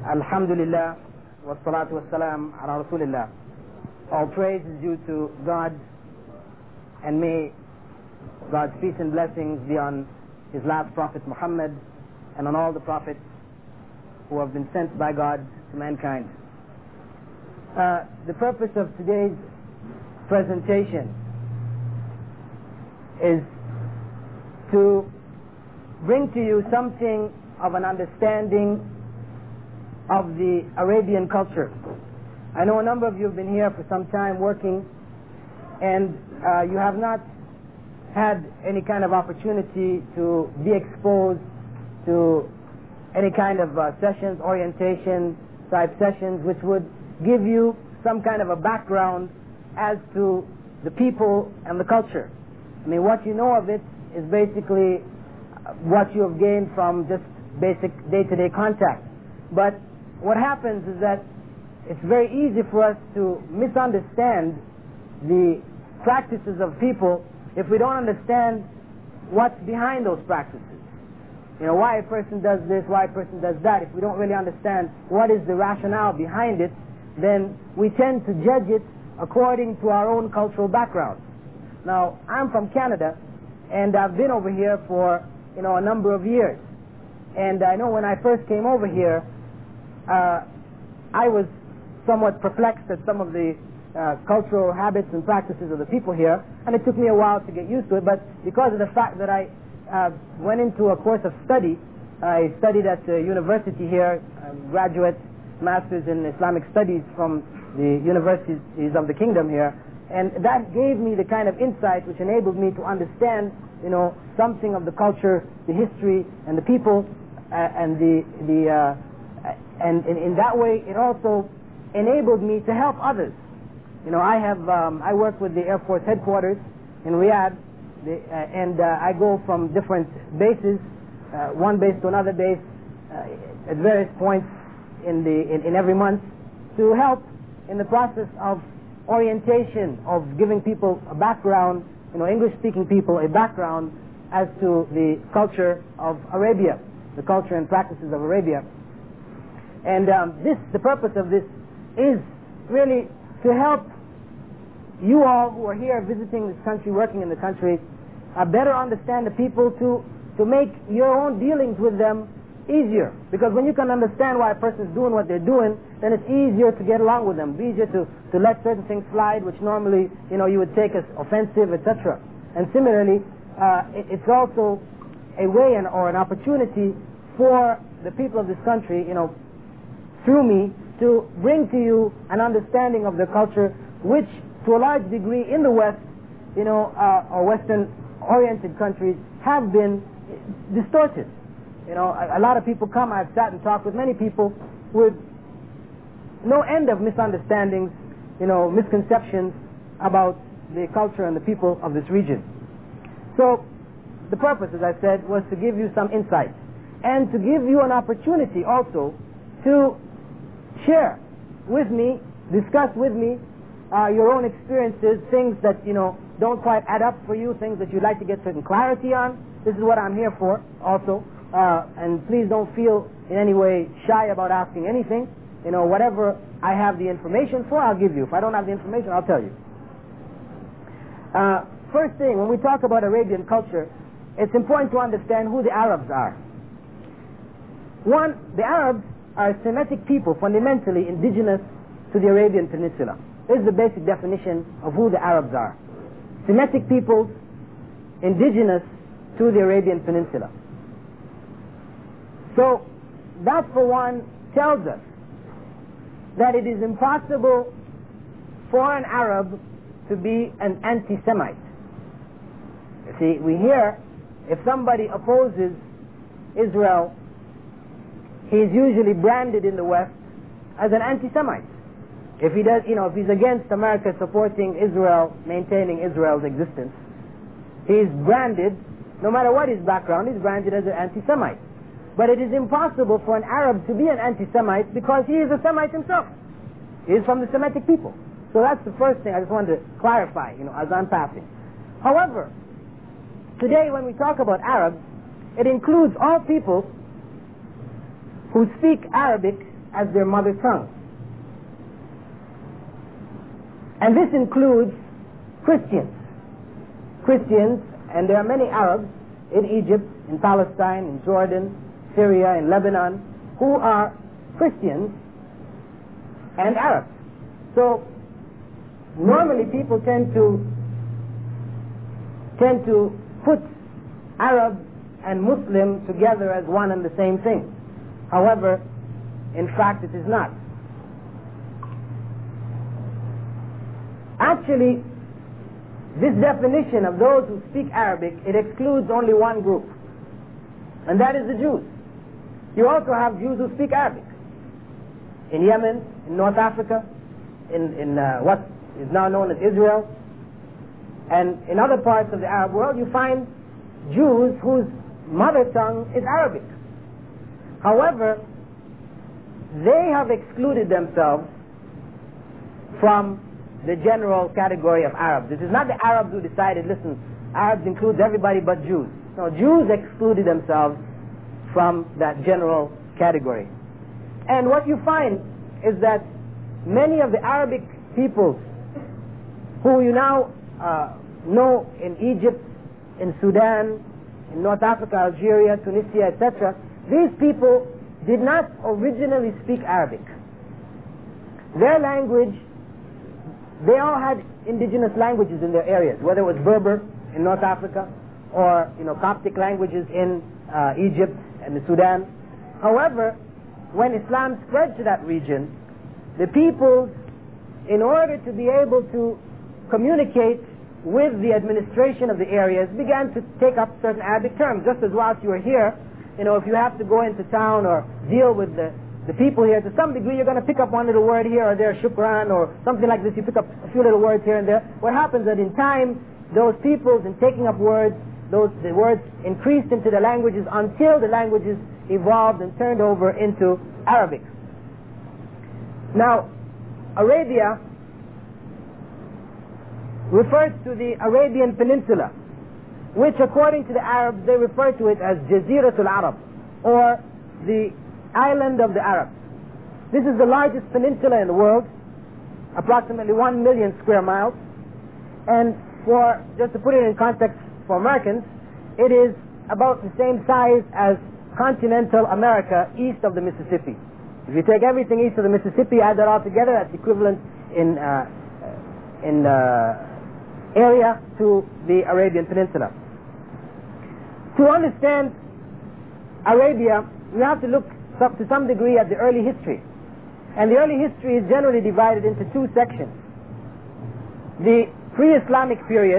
Alhamdulillah, wassalatu wassalam ala Rasulillah. All praise is due to God, and may God's peace and blessings be on His last Prophet Muhammad and on all the prophets who have been sent by God to mankind. The purpose of today's presentation is to bring to you something of an understanding of the Arabian culture. I know a number of you have been here for some time working, and you have not had any kind of opportunity to be exposed to any kind of sessions, orientation type sessions, which would give you some kind of a background as to the people and the culture. I mean, what you know of it is basically what you have gained from just basic day-to-day contact. But what happens is that it's very easy for us to misunderstand the practices of people if we don't understand what's behind those practices. You know, why a person does this, why a person does that. If we don't really understand what is the rationale behind it, then we tend to judge it according to our own cultural background. Now, I'm from Canada, and I've been over here for, a number of years. And I know when I first came over here, I was somewhat perplexed at some of the cultural habits and practices of the people here, and it took me a while to get used to it. But because of the fact that I went into a course of study, I studied at the university here, graduate master's in Islamic studies from the universities of the kingdom here, and that gave me the kind of insight which enabled me to understand, something of the culture, the history, and the people, and and in that way, it also enabled me to help others. I work with the Air Force headquarters in Riyadh, and I go from different bases, one base to another base, at various points in every month, to help in the process of orientation, of giving people a background, English-speaking people a background as to the culture of Arabia, the culture and practices of Arabia. And the purpose of this is really to help you all who are here visiting this country, working in the country, better understand the people, to make your own dealings with them easier. Because when you can understand why a person is doing what they're doing, then it's easier to get along with them, easier to let certain things slide, which normally, you would take as offensive, etc. And similarly, it's also a way or an opportunity for the people of this country, through me, to bring to you an understanding of their culture, which to a large degree in the West, or Western-oriented countries, have been distorted. A lot of people come, I've sat and talked with many people with no end of misunderstandings, misconceptions about the culture and the people of this region. So the purpose, as I said, was to give you some insight and to give you an opportunity also to share with me, discuss with me your own experiences, things that, don't quite add up for you, things that you'd like to get certain clarity on. This is what I'm here for also. And please don't feel in any way shy about asking anything. Whatever I have the information for, I'll give you. If I don't have the information, I'll tell you. First thing, when we talk about Arabian culture, it's important to understand who the Arabs are. One, the Arabs are a Semitic people, fundamentally indigenous to the Arabian Peninsula. This is the basic definition of who the Arabs are. Semitic peoples, indigenous to the Arabian Peninsula. So, that for one tells us that it is impossible for an Arab to be an anti-Semite. You see, we hear if somebody opposes Israel, he is usually branded in the West as an anti-Semite. If he does, if he's against America supporting Israel, maintaining Israel's existence, he's branded, no matter what his background, he's branded as an anti-Semite. But it is impossible for an Arab to be an anti-Semite because he is a Semite himself. He is from the Semitic people. So that's the first thing I just wanted to clarify, as I'm passing. However, today when we talk about Arabs, it includes all people who speak Arabic as their mother tongue. And this includes Christians. Christians, and there are many Arabs in Egypt, in Palestine, in Jordan, Syria, in Lebanon, who are Christians and Arabs. So normally people tend to put Arab and Muslim together as one and the same thing. However, in fact it is not. Actually, this definition of those who speak Arabic, it excludes only one group, and that is the Jews. You also have Jews who speak Arabic. In Yemen, in North Africa, in what is now known as Israel, and in other parts of the Arab world, you find Jews whose mother tongue is Arabic. However, they have excluded themselves from the general category of Arabs. It is not the Arabs who decided, listen, Arabs includes everybody but Jews. No, Jews excluded themselves from that general category. And what you find is that many of the Arabic peoples who you now know in Egypt, in Sudan, in North Africa, Algeria, Tunisia, etc., these people did not originally speak Arabic. Their language, they all had indigenous languages in their areas, whether it was Berber in North Africa or Coptic languages in Egypt and the Sudan. However, when Islam spread to that region, the peoples, in order to be able to communicate with the administration of the areas, began to take up certain Arabic terms. Just as whilst you are here, if you have to go into town or deal with the people here, to some degree you're going to pick up one little word here or there, shukran or something like this. You pick up a few little words here and there. What happens is that in time, those peoples, in taking up words, the words increased into the languages until the languages evolved and turned over into Arabic. Now, Arabia refers to the Arabian Peninsula, which according to the Arabs, they refer to it as Jaziratul Arab, or the island of the Arabs. This is the largest peninsula in the world, approximately 1 million square miles. And just to put it in context for Americans, it is about the same size as continental America east of the Mississippi. If you take everything east of the Mississippi, add that all together, that's equivalent in area to the Arabian Peninsula. To understand Arabia, we have to look to some degree at the early history. And the early history is generally divided into two sections. The pre-Islamic period,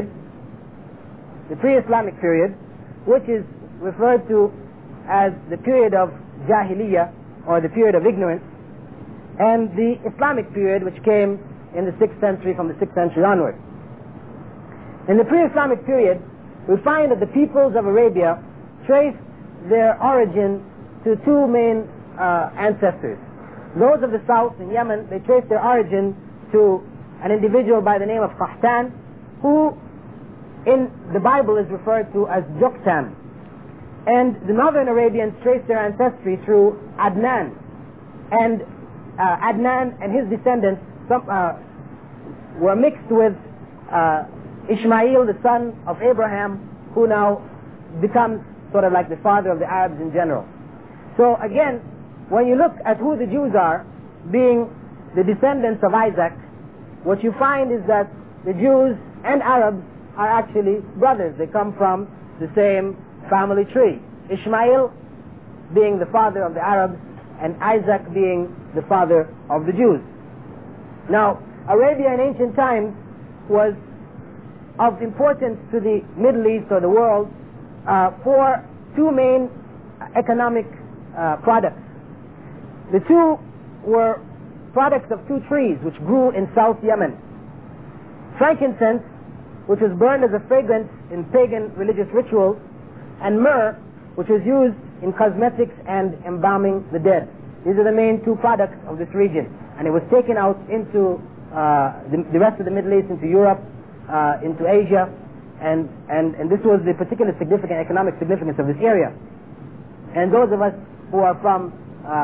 which is referred to as the period of Jahiliyyah, or the period of ignorance, and the Islamic period, which came in the 6th century, from the 6th century onward. In the pre-Islamic period, we find that the peoples of Arabia trace their origin to two main ancestors. Those of the south in Yemen, they trace their origin to an individual by the name of Qahtan, who in the Bible is referred to as Joktan. And the northern Arabians trace their ancestry through Adnan. And Adnan and his descendants were mixed with Ishmael, the son of Abraham, who now becomes sort of like the father of the Arabs in general. So again, when you look at who the Jews are, being the descendants of Isaac, what you find is that the Jews and Arabs are actually brothers. They come from the same family tree. Ishmael being the father of the Arabs, and Isaac being the father of the Jews. Now, Arabia in ancient times was of importance to the Middle East or the world for two main economic products. The two were products of two trees which grew in South Yemen. Frankincense, which was burned as a fragrance in pagan religious rituals, and myrrh, which was used in cosmetics and embalming the dead. These are the main two products of this region. And it was taken out into the rest of the Middle East, into Europe, into Asia, and this was the particular economic significance of this area. And those of us who are from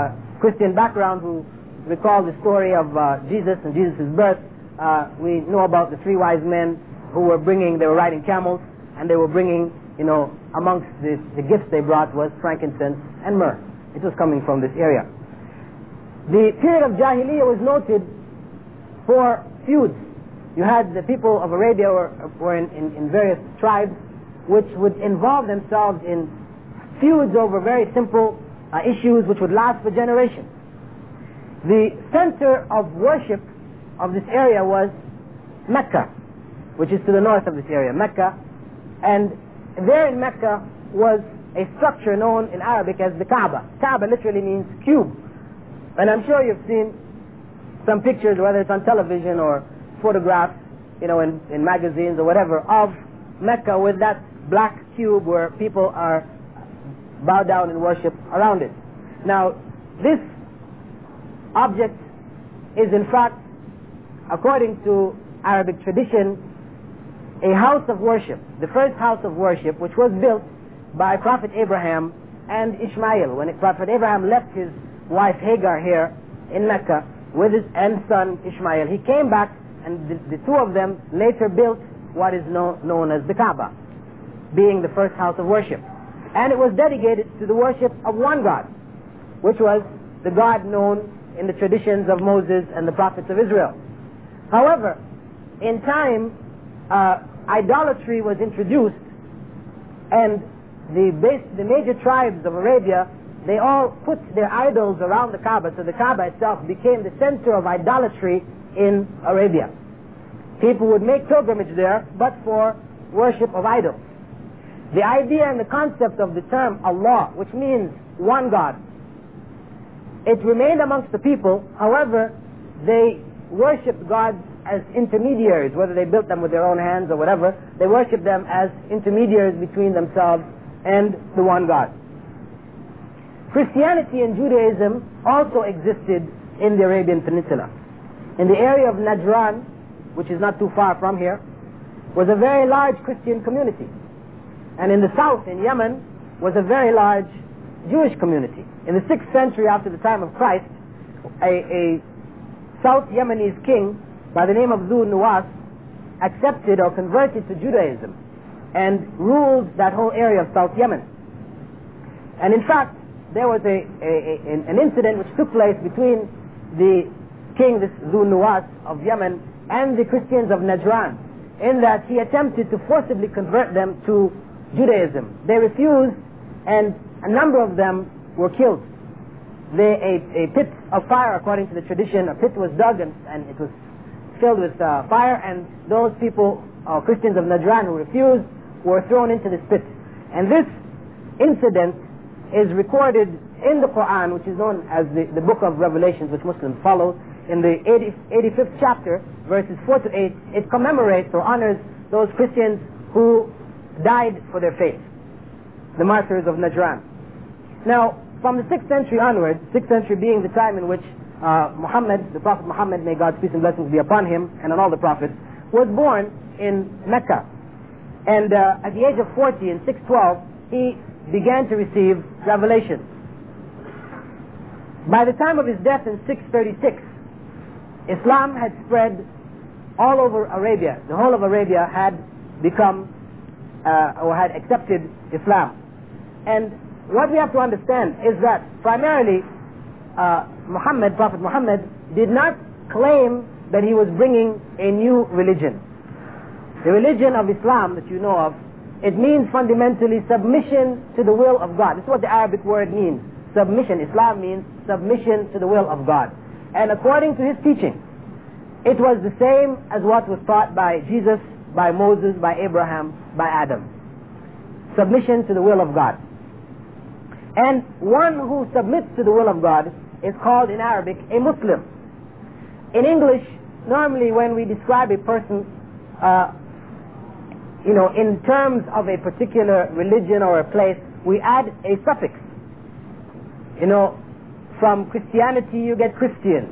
Christian background who recall the story of Jesus and Jesus' birth, we know about the three wise men who were riding camels, and they were bringing, amongst the gifts they brought was frankincense and myrrh. It was coming from this area. The period of Jahiliyyah was noted for feuds. You had the people of Arabia were in various tribes which would involve themselves in feuds over very simple issues which would last for generations. The center of worship of this area was Mecca, which is to the north of this area, Mecca. And there in Mecca was a structure known in Arabic as the Kaaba. Kaaba literally means cube. And I'm sure you've seen some pictures, whether it's on television or photographs, in magazines or whatever, of Mecca with that black cube where people are bow down and worship around it. Now, this object is in fact, according to Arabic tradition, a house of worship, the first house of worship, which was built by Prophet Abraham and Ishmael. When Prophet Abraham left his wife Hagar here in Mecca with his son Ishmael, he came back, and the two of them later built what is known as the Kaaba, being the first house of worship. And it was dedicated to the worship of one God, which was the God known in the traditions of Moses and the prophets of Israel. However, in time, idolatry was introduced, and the major tribes of Arabia, they all put their idols around the Kaaba, so the Kaaba itself became the center of idolatry in Arabia. People would make pilgrimage there, but for worship of idols. The idea and the concept of the term Allah, which means one God, it remained amongst the people. However, they worshipped gods as intermediaries, whether they built them with their own hands or whatever. They worshipped them as intermediaries between themselves and the one God. Christianity and Judaism also existed in the Arabian Peninsula. In the area of Najran, which is not too far from here, was a very large Christian community. And in the south, in Yemen, was a very large Jewish community. In the 6th century after the time of Christ, a South Yemenese king by the name of Dhu Nuwas accepted or converted to Judaism and ruled that whole area of South Yemen. And in fact, there was an incident which took place between the king, this Dhu Nuwas of Yemen, and the Christians of Najran, in that he attempted to forcibly convert them to Judaism. They refused, and a number of them were killed. A pit of fire, according to the tradition, a pit was dug and it was filled with fire, and those people, Christians of Najran who refused, were thrown into this pit. And this incident is recorded in the Quran, which is known as the book of Revelations, which Muslims follow. In the 85th chapter, verses 4 to 8, it commemorates or honors those Christians who died for their faith, the martyrs of Najran. Now, from the 6th century onwards, 6th century being the time in which Muhammad, the Prophet Muhammad, may God's peace and blessings be upon him and on all the prophets, was born in Mecca. And at the age of 40, in 612, he began to receive revelation. By the time of his death in 636, Islam had spread all over Arabia. The whole of Arabia had become or had accepted Islam. And what we have to understand is that primarily Prophet Muhammad did not claim that he was bringing a new religion. The religion of Islam that you know of, it means fundamentally submission to the will of God. This is what the Arabic word means. Submission. Islam means submission to the will of God. And according to his teaching, it was the same as what was taught by Jesus, by Moses, by Abraham, by Adam. Submission to the will of God. And one who submits to the will of God is called in Arabic a Muslim. In English, normally when we describe a person, in terms of a particular religion or a place, we add a suffix. From Christianity you get Christians.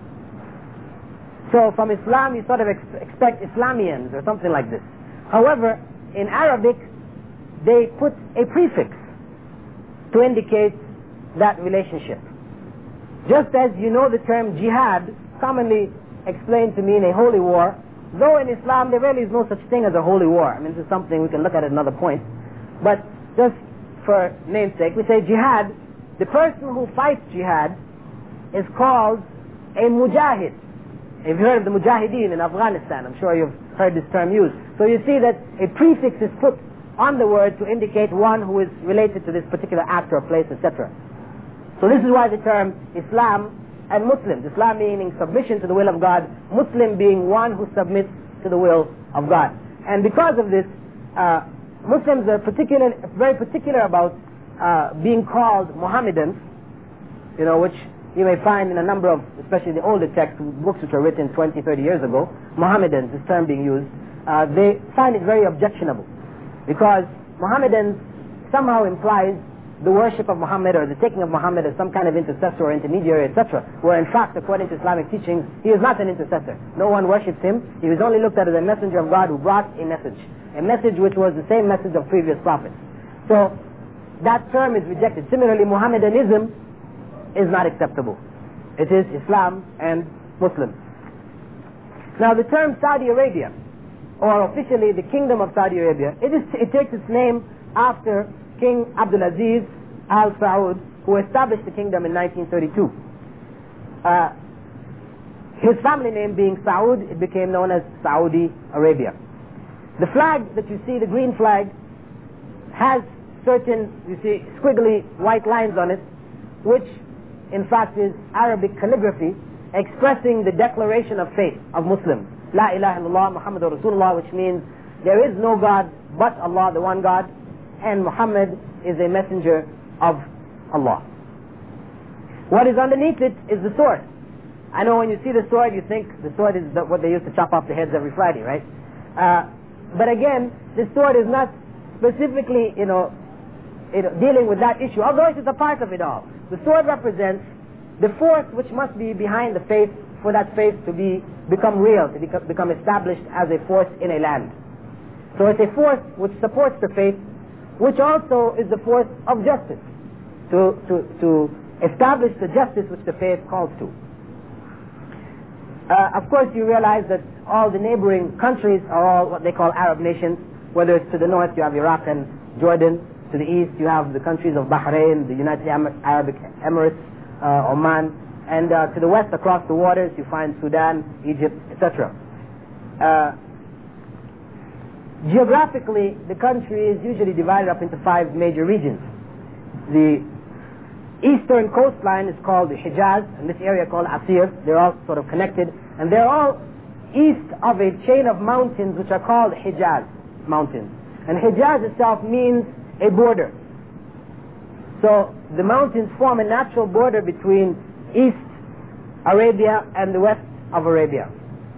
So from Islam you sort of expect Islamians or something like this. However, in Arabic they put a prefix to indicate that relationship. Just as you know the term jihad, commonly explained to mean a holy war, though in Islam there really is no such thing as a holy war. I mean, this is something we can look at another point. But just for namesake, we say jihad, the person who fights jihad is called a mujahid. If you've heard of the mujahideen in Afghanistan, I'm sure you've heard this term used. So you see that a prefix is put on the word to indicate one who is related to this particular act or place, etc. So this is why the term Islam and Muslims, Islam meaning submission to the will of God, Muslim being one who submits to the will of God. And because of this, Muslims are very particular about being called Mohammedans, which you may find in a number of, especially the older texts, books which were written 20, 30 years ago, Mohammedans, this term being used. They find it very objectionable, because Mohammedans somehow implies the worship of Muhammad or the taking of Muhammad as some kind of intercessor or intermediary, etc., where in fact, according to Islamic teachings, he is not an intercessor. No one worships him. He was only looked at as a messenger of God who brought a message which was the same message of previous prophets. So that term is rejected. Similarly, Mohammedanism is not acceptable. It is Islam and Muslims. Now the term Saudi Arabia, or officially the Kingdom of Saudi Arabia, it takes its name after King Abdulaziz Al Saud, who established the kingdom in 1932. His family name being Saud, it became known as Saudi Arabia. The flag that you see, the green flag, has certain, you see, squiggly white lines on it, which in fact is Arabic calligraphy expressing the declaration of faith of Muslims. La ilaha illallah Muhammadur Rasulullah, which means there is no God but Allah, the one God, and Muhammad is a messenger of Allah. What is underneath it is the sword. I know when you see the sword, you think the sword is what they used to chop off the heads every Friday, right? But again, the sword is not specifically, dealing with that issue, although it is a part of it all. The sword represents the force which must be behind the faith for that faith to become real, to become established as a force in a land. So it's a force which supports the faith, which also is the force of justice, to establish the justice which the faith calls to. Of course, you realize that all the neighboring countries are all what they call Arab nations. Whether it's to the north, you have Iraq and Jordan. To the east, you have the countries of Bahrain, the United Arab Emirates, Oman. And to the west, across the waters, you find Sudan, Egypt, etc. Geographically, the country is usually divided up into 5 major regions. The eastern coastline is called the Hijaz, and this area called Asir. They're all sort of connected, and they're all east of a chain of mountains which are called Hijaz mountains. And Hijaz itself means a border. So the mountains form a natural border between East Arabia and the west of Arabia.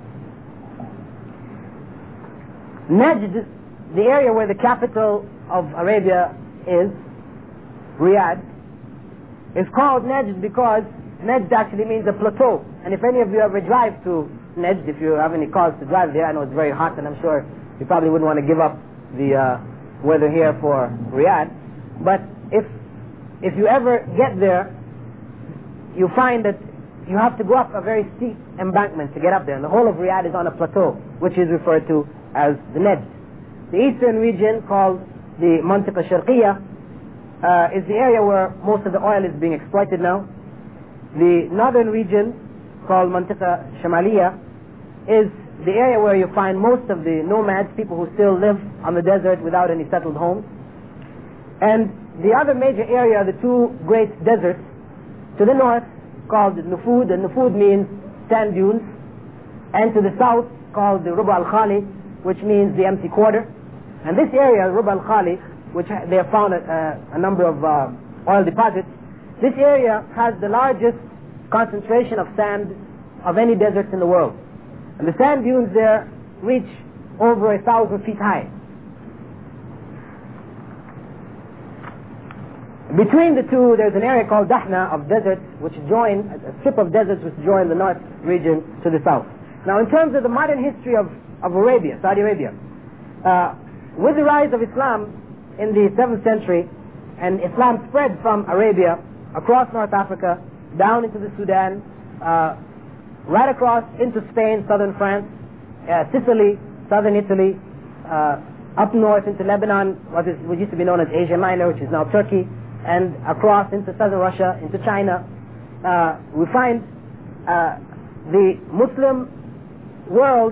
Najd, the area where the capital of Arabia is, Riyadh, is called Najd because Najd actually means a plateau. And if any of you ever drive to Najd, if you have any cars to drive there, I know it's very hot and I'm sure you probably wouldn't want to give up the weather here for Riyadh. But if you ever get there, you find that you have to go up a very steep embankment to get up there. And the whole of Riyadh is on a plateau, which is referred to as the Najd. The eastern region, called the Mantiqa Sharqiyya, is the area where most of the oil is being exploited now. The northern region, called Mantiqa Shamaliyya, is the area where you find most of the nomads, people who still live on the desert without any settled homes. And the other major area are the 2 great deserts to the north, called the Nufud, and Nufud means sand dunes, and to the south, called the Ruba al-Khali, which means the empty quarter. And this area, Ruba al-Khali, which they have found a number of oil deposits, this area has the largest concentration of sand of any deserts in the world. And the sand dunes there reach over 1,000 feet high. Between the two, there's an area called Dahna of deserts, which join, a strip of deserts which join the north region to the south. Now, in terms of the modern history of Arabia, Saudi Arabia, with the rise of Islam in the 7th century, and Islam spread from Arabia across North Africa down into the Sudan, right across into Spain, southern France, Sicily, southern Italy, up north into Lebanon, what used to be known as Asia Minor, which is now Turkey, and across into southern Russia, into China. We find the Muslim world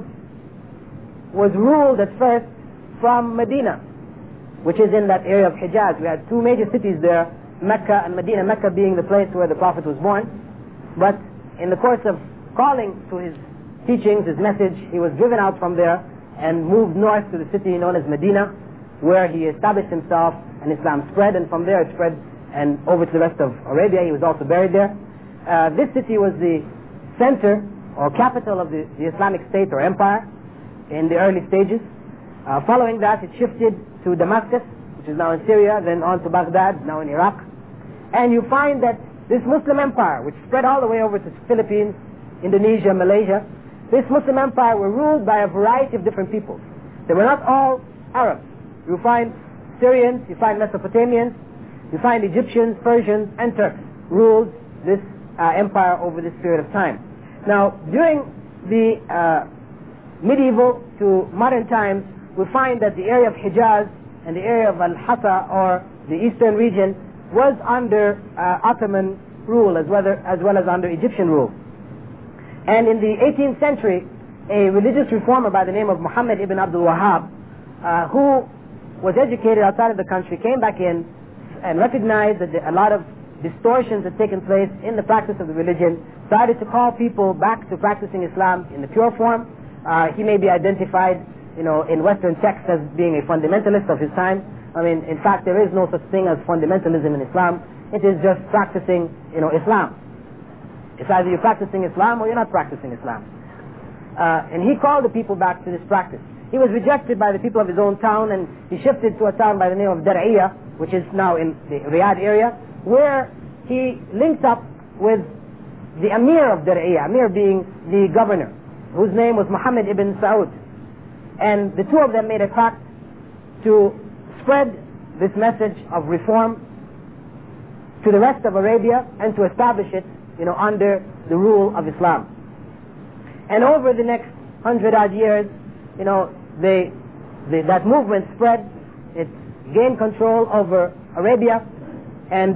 was ruled at first from Medina, which is in that area of Hijaz. We had two major cities there, Mecca and Medina, Mecca being the place where the Prophet was born. But in the course of calling to his teachings, his message, he was driven out from there and moved north to the city known as Medina, where he established himself and Islam spread, and from there it spread and over to the rest of Arabia. He was also buried there. This city was the center or capital of the Islamic State or empire in the early stages. Following that, it shifted to Damascus, which is now in Syria, then on to Baghdad, now in Iraq. And you find that this Muslim empire, which spread all the way over to Philippines, Indonesia, Malaysia, this Muslim empire were ruled by a variety of different peoples. They were not all Arabs. You find Syrians, you find Mesopotamians, you find Egyptians, Persians, and Turks ruled this empire over this period of time. Now, during the medieval to modern times, we find that the area of Hijaz and the area of Al-Hassa, or the eastern region, was under Ottoman rule as well as under Egyptian rule. And in the 18th century, a religious reformer by the name of Muhammad ibn Abdul Wahhab, who was educated outside of the country, came back in and recognized that a lot of distortions had taken place in the practice of the religion, started to call people back to practicing Islam in the pure form. He may be identified, in Western texts as being a fundamentalist of his time. I mean, in fact, there is no such thing as fundamentalism in Islam. It is just practicing, Islam. It's either you're practicing Islam or you're not practicing Islam. And he called the people back to this practice. He was rejected by the people of his own town, and he shifted to a town by the name of Dar'iyah, which is now in the Riyadh area, where he linked up with the Amir of Dar'iyah, Amir being the governor, whose name was Muhammad ibn Saud. And the two of them made a pact to spread this message of reform to the rest of Arabia and to establish it, under the rule of Islam. And over the next 100-odd years, that movement spread. It gained control over Arabia, and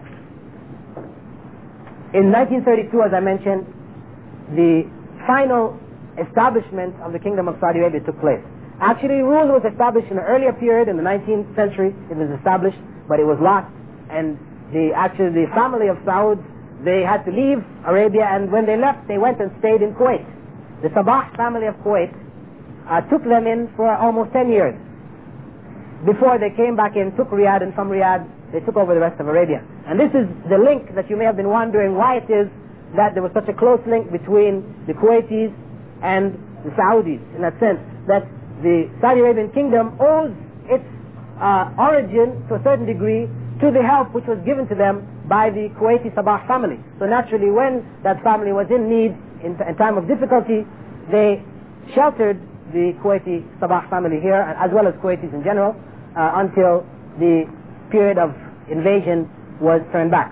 in 1932, as I mentioned, the final establishment of the Kingdom of Saudi Arabia took place. Actually, rule was established in an earlier period, in the 19th century. It was established, but it was lost, and the family of Saud, they had to leave Arabia, and when they left, they went and stayed in Kuwait. The Sabah family of Kuwait took them in for almost 10 years before they came back in, took Riyadh, and from Riyadh they took over the rest of Arabia. And this is the link that you may have been wondering why it is that there was such a close link between the Kuwaitis and the Saudis, in that sense, that the Saudi Arabian kingdom owes its origin to a certain degree to the help which was given to them by the Kuwaiti Sabah family. So naturally, when that family was in need, in time of difficulty, they sheltered the Kuwaiti Sabah family here, as well as Kuwaitis in general, until the period of invasion was turned back.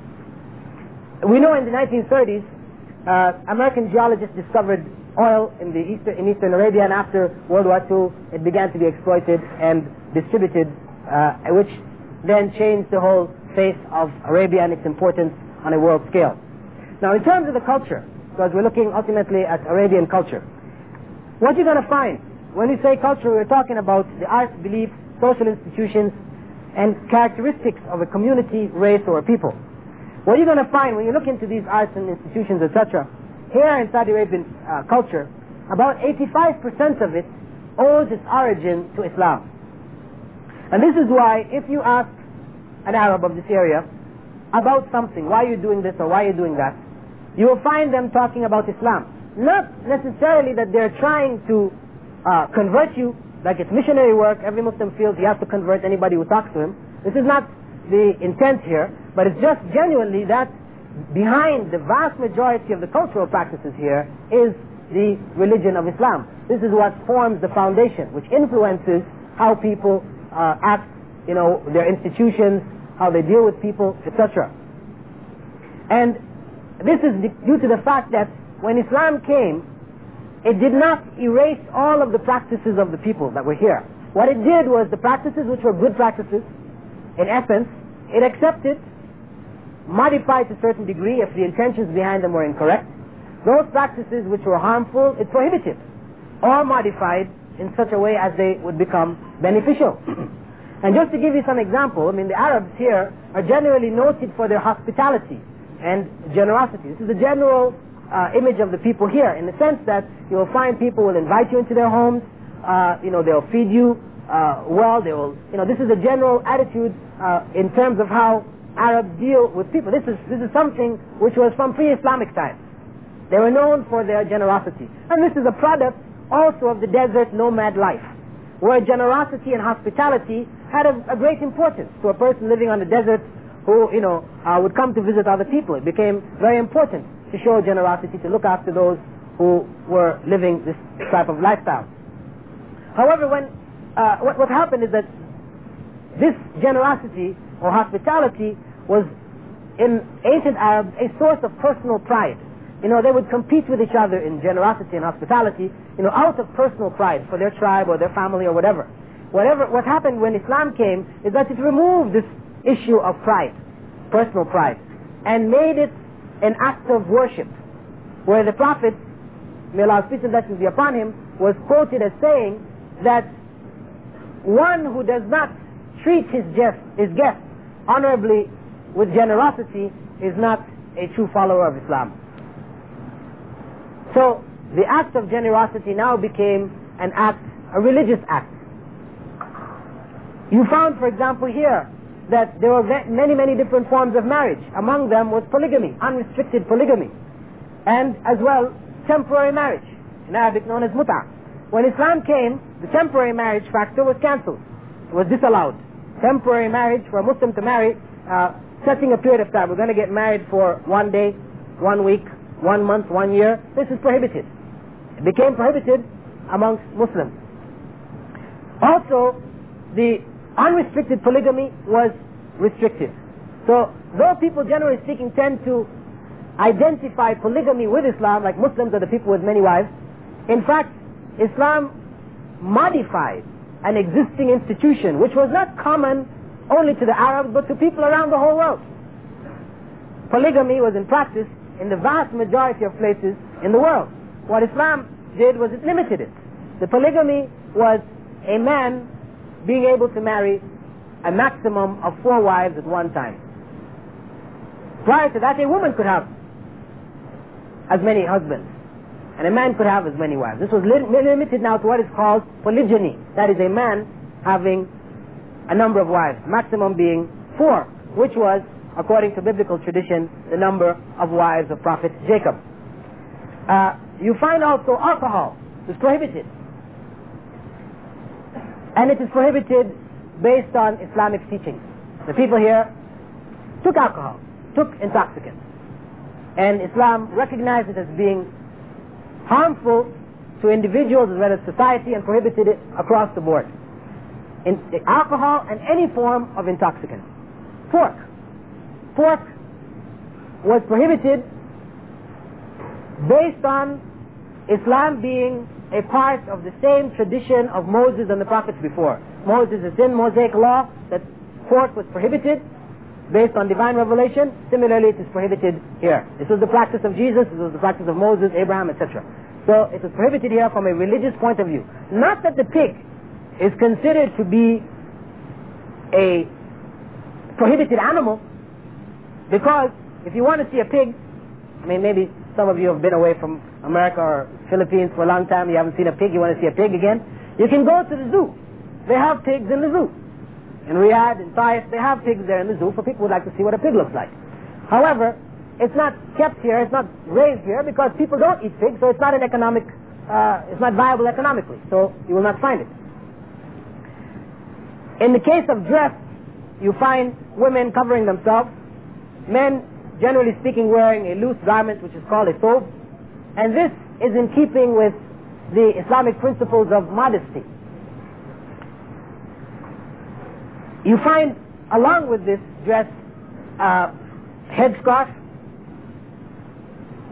We know in the 1930s, American geologists discovered oil in Eastern Arabia, and after World War II, it began to be exploited and distributed, which then changed the whole face of Arabia and its importance on a world scale. Now, in terms of the culture, because we're looking ultimately at Arabian culture, what you're going to find when we say culture, we're talking about the arts, beliefs, social institutions, and characteristics of a community, race, or a people. What you're going to find when you look into these arts and institutions, etc., here in Saudi Arabian culture, about 85% of it owes its origin to Islam. And this is why if you ask an Arab of this area about something, why are you doing this or why are you doing that, you will find them talking about Islam. Not necessarily that they're trying to convert you, like it's missionary work. Every Muslim feels he has to convert anybody who talks to him. This is not the intent here, but it's just genuinely that behind the vast majority of the cultural practices here is the religion of Islam. This is what forms the foundation, which influences how people act, their institutions, how they deal with people, etc. And this is due to the fact that when Islam came, it did not erase all of the practices of the people that were here. What it did was the practices which were good practices, in essence, it accepted, modified to a certain degree if the intentions behind them were incorrect. Those practices which were harmful, it prohibited, or modified in such a way as they would become beneficial. And just to give you some example, I mean, the Arabs here are generally noted for their hospitality and generosity. This is the general image of the people here, in the sense that you will find people will invite you into their homes, they'll feed you well, they will, this is the general attitude in terms of how Arabs deal with people. This is something which was from pre-Islamic times. They were known for their generosity. And this is a product also of the desert nomad life, where generosity and hospitality had a great importance to a person living on the desert who, would come to visit other people. It became very important to show generosity, to look after those who were living this type of lifestyle. However, what happened is that this generosity or hospitality was, in ancient Arabs, a source of personal pride. They would compete with each other in generosity and hospitality, out of personal pride for their tribe or their family or whatever. What happened when Islam came is that it removed this issue of pride, personal pride, and made it an act of worship, where the Prophet, may Allah's peace and blessings be upon him, was quoted as saying that one who does not treat his guests honorably with generosity is not a true follower of Islam. So the act of generosity now became a religious act. You found, for example, here that there were many, many different forms of marriage. Among them was polygamy, unrestricted polygamy, and as well temporary marriage, in Arabic known as mut'ah. When Islam came, the temporary marriage factor was cancelled. It was disallowed. Temporary marriage, for a Muslim to marry, setting a period of time. We're going to get married for 1 day, 1 week, 1 month, 1 year. This is prohibited. It became prohibited amongst Muslims. Also, the unrestricted polygamy was restricted. So, though people generally speaking tend to identify polygamy with Islam, like Muslims are the people with many wives, in fact, Islam modified an existing institution which was not common only to the Arabs but to people around the whole world. Polygamy was in practice in the vast majority of places in the world. What Islam did was it limited it. The polygamy was a man being able to marry a maximum of 4 wives at one time. Prior to that, a woman could have as many husbands, and a man could have as many wives. This was limited now to what is called polygyny. That is a man having a number of wives, maximum being 4, which was, according to biblical tradition, the number of wives of Prophet Jacob. You find also alcohol is prohibited. And it is prohibited based on Islamic teachings. The people here took alcohol, took intoxicants. And Islam recognized it as being harmful to individuals as well as society and prohibited it across the board. Alcohol and any form of intoxicant. Pork. Pork was prohibited based on Islam being a part of the same tradition of Moses and the prophets before. Moses is in Mosaic law that pork was prohibited based on divine revelation. Similarly, it is prohibited here. This was the practice of Jesus, this was the practice of Moses, Abraham, etc. So it is prohibited here from a religious point of view. Not that the pig is considered to be a prohibited animal, because if you want to see a pig, I mean, maybe some of you have been away from America or Philippines for a long time, you haven't seen a pig, you want to see a pig again, you can go to the zoo. They have pigs in the zoo. In Riyadh, in Taif, they have pigs there in the zoo for people who would like to see what a pig looks like. However, it's not kept here, it's not raised here, because people don't eat pigs, so it's not it's not viable economically, so you will not find it. In the case of dress, you find women covering themselves, men, generally speaking, wearing a loose garment which is called a thobe, and this is in keeping with the Islamic principles of modesty. You find, along with this dress, headscarf,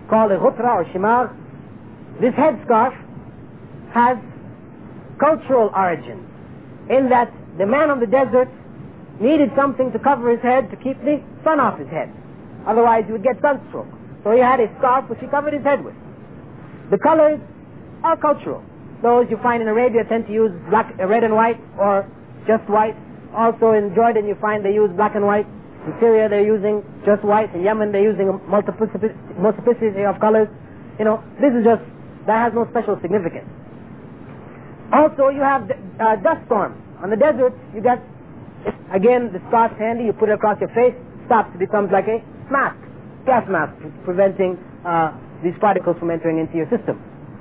called a ghutra or shimar. This headscarf has cultural origin in that the man of the desert needed something to cover his head to keep the sun off his head. Otherwise he would get sunstroke. So he had a scarf which he covered his head with. The colors are cultural. Those you find in Arabia tend to use red and white or just white. Also in Jordan you find they use black and white. In Syria they're using just white. In Yemen they're using a multiplicity of colors. You know, this is just, that has no special significance. Also you have dust storms. On the desert you get, again, the scarf handy, you put it across your face, stops, it becomes like a mask, gas mask, preventing these particles from entering into your system.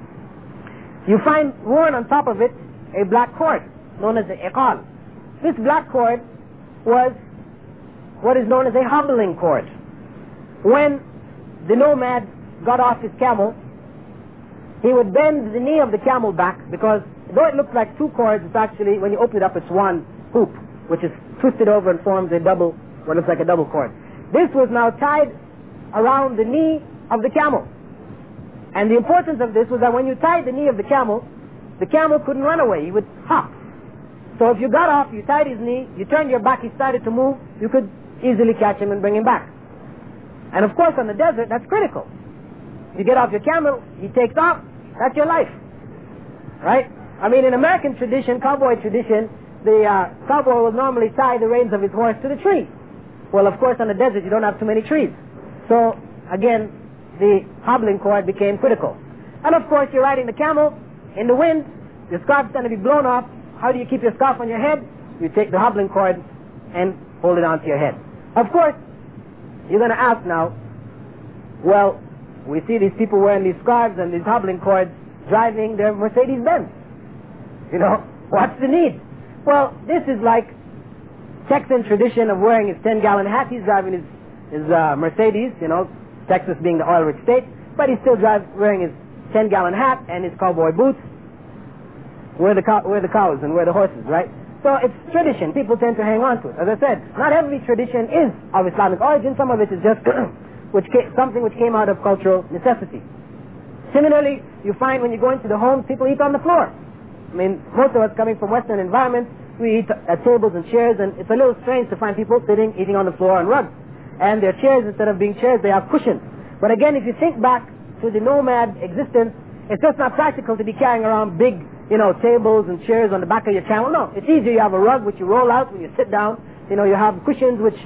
You find worn on top of it a black cord, known as the iqal. This black cord was what is known as a hobbling cord. When the nomad got off his camel, he would bend the knee of the camel back, because though it looks like two cords, it's actually, when you open it up, it's one hoop, which is twisted over and forms a double, what looks like a double cord. This was now tied around the knee of the camel. And the importance of this was that when you tied the knee of the camel couldn't run away, he would hop. So if you got off, you tied his knee, you turned your back, he started to move, you could easily catch him and bring him back. And of course on the desert, that's critical. You get off your camel, he takes off, that's your life. Right? I mean, in American tradition, cowboy tradition, the cowboy will normally tie the reins of his horse to the tree. Well, of course, on the desert, you don't have too many trees. So, again, the hobbling cord became critical. And of course, you're riding the camel in the wind, your scarf's going to be blown off. How do you keep your scarf on your head? You take the hobbling cord and hold it onto your head. Of course, you're going to ask now, well, we see these people wearing these scarves and these hobbling cords driving their Mercedes-Benz. You know, what's the need? Well, this is like Texan tradition of wearing his 10-gallon hat. He's driving his Mercedes, you know, Texas being the oil-rich state, but he's still wearing his 10-gallon hat and his cowboy boots. Where the cows and where the horses, right? So it's tradition. People tend to hang on to it. As I said, not every tradition is of Islamic origin. Some of it is just something which came out of cultural necessity. Similarly, you find when you go into the homes, people eat on the floor. I mean, most of us coming from Western environments, we eat at tables and chairs, and it's a little strange to find people eating on the floor on rugs. And their chairs, instead of being chairs, they have cushions. But again, if you think back to the nomad existence, it's just not practical to be carrying around big, you know, tables and chairs on the back of your camel. No, it's easier. You have a rug which you roll out when you sit down. You know, you have cushions which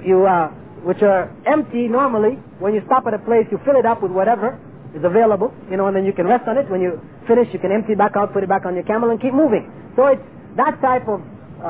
which are empty normally. When you stop at a place, you fill it up with whatever is available, you know, and then you can rest on it. When you finish, you can empty it back out, put it back on your camel, and keep moving. So it's that type of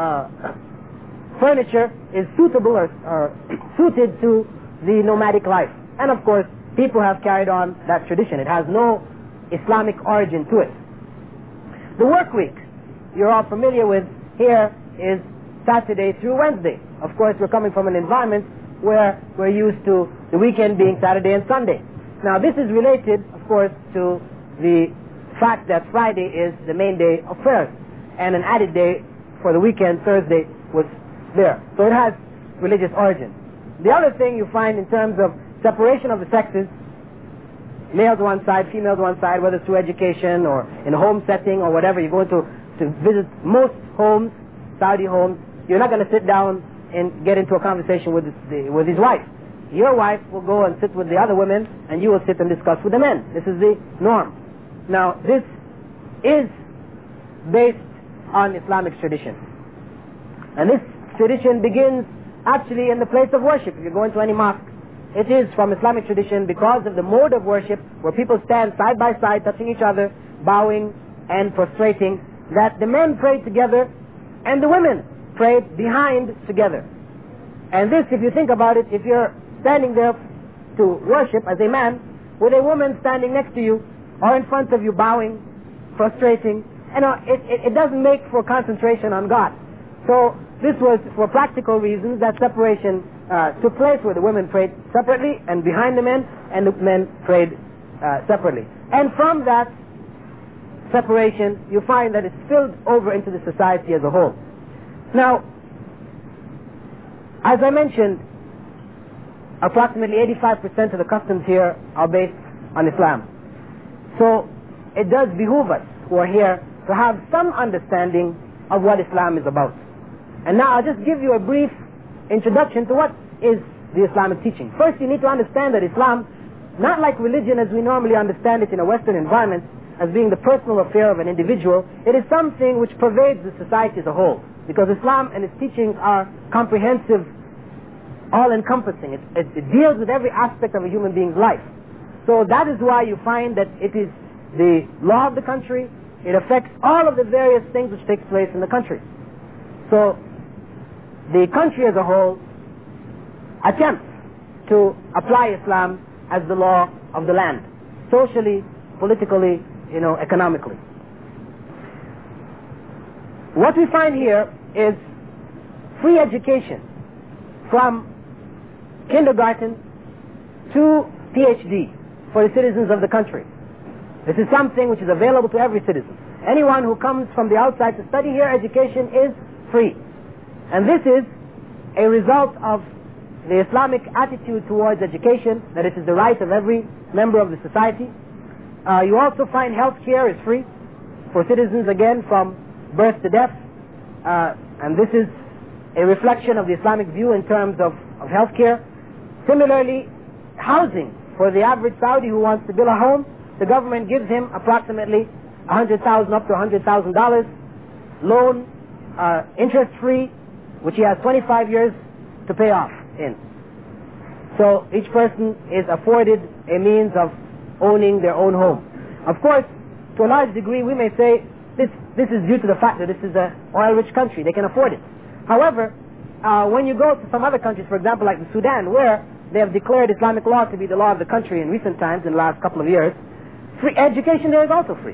furniture is suitable or suited to the nomadic life. And of course, people have carried on that tradition. It has no Islamic origin to it. The work week, you're all familiar with here, is Saturday through Wednesday. Of course, we're coming from an environment where we're used to the weekend being Saturday and Sunday. Now, this is related, of course, to the fact that Friday is the main day of prayers, and an added day for the weekend, Thursday, was there. So it has religious origin. The other thing you find in terms of separation of the sexes, males one side, females one side, whether through education or in a home setting or whatever, you're going to visit most homes, Saudi homes, you're not going to sit down and get into a conversation with his wife. Your wife will go and sit with the other women, and you will sit and discuss with the men. This is the norm. Now, this is based on Islamic tradition. And this tradition begins actually in the place of worship. If you go into any mosque, it is from Islamic tradition because of the mode of worship where people stand side by side, touching each other, bowing and prostrating, that the men pray together and the women pray behind together. And this, if you think about it, if you're standing there to worship as a man with a woman standing next to you or in front of you bowing, prostrating, it doesn't make for concentration on God. So this was for practical reasons that separation took place, where the women prayed separately and behind the men, and the men prayed separately. And from that separation, you find that it's spilled over into the society as a whole. Now, as I mentioned, approximately 85% of the customs here are based on Islam. So it does behoove us who are here to have some understanding of what Islam is about. And now I'll just give you a brief introduction to what is the Islamic teaching. First, you need to understand that Islam, not like religion as we normally understand it in a Western environment, as being the personal affair of an individual, it is something which pervades the society as a whole. Because Islam and its teachings are comprehensive, all-encompassing. It deals with every aspect of a human being's life. So that is why you find that it is the law of the country. It affects all of the various things which take place in the country. So the country as a whole attempts to apply Islam as the law of the land, socially, politically, economically. What we find here is free education from kindergarten to PhD for the citizens of the country. This is something which is available to every citizen. Anyone who comes from the outside to study here, education is free. And this is a result of the Islamic attitude towards education, that it is the right of every member of the society. You also find health care is free for citizens, again, from birth to death. And this is a reflection of the Islamic view in terms of health care. Similarly, housing for the average Saudi who wants to build a home, the government gives him approximately $100,000 up to $100,000 loan, interest-free, which he has 25 years to pay off in. So each person is afforded a means of owning their own home. Of course, to a large degree, we may say this is due to the fact that this is an oil-rich country. They can afford it. However, when you go to some other countries, for example, like the Sudan, where they have declared Islamic law to be the law of the country in recent times, in the last couple of years, free education there is also free.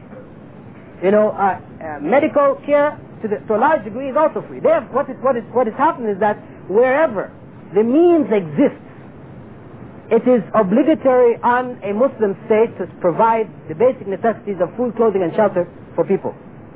Medical care to a large degree is also free. What is happening is that wherever the means exists, it is obligatory on a Muslim state to provide the basic necessities of food, clothing, and shelter for people.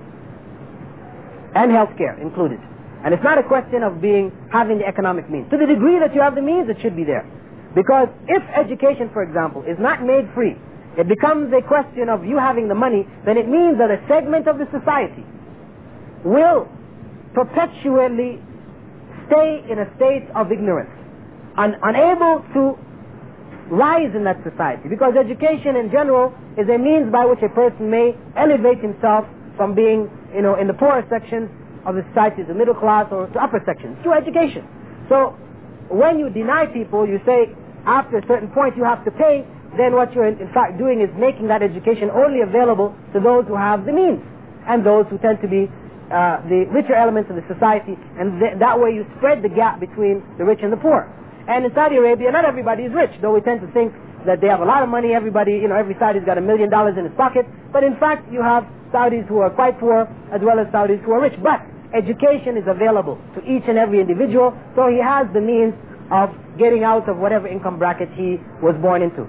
And health care included. And it's not a question of having the economic means. To the degree that you have the means, it should be there. Because if education, for example, is not made free, it becomes a question of you having the money, then it means that a segment of the society will perpetually stay in a state of ignorance, unable to rise in that society. Because education in general is a means by which a person may elevate himself from being, in the poorer sections of the society, the middle class, or to upper sections, through education. So when you deny people, you say after a certain point you have to pay, then what you're in fact doing is making that education only available to those who have the means, and those who tend to be the richer elements of the society, and that way you spread the gap between the rich and the poor. And in Saudi Arabia, not everybody is rich, though we tend to think that they have a lot of money. Everybody, every Saudi's got $1 million in his pocket. But in fact, you have Saudis who are quite poor, as well as Saudis who are rich. But education is available to each and every individual, so he has the means of getting out of whatever income bracket he was born into.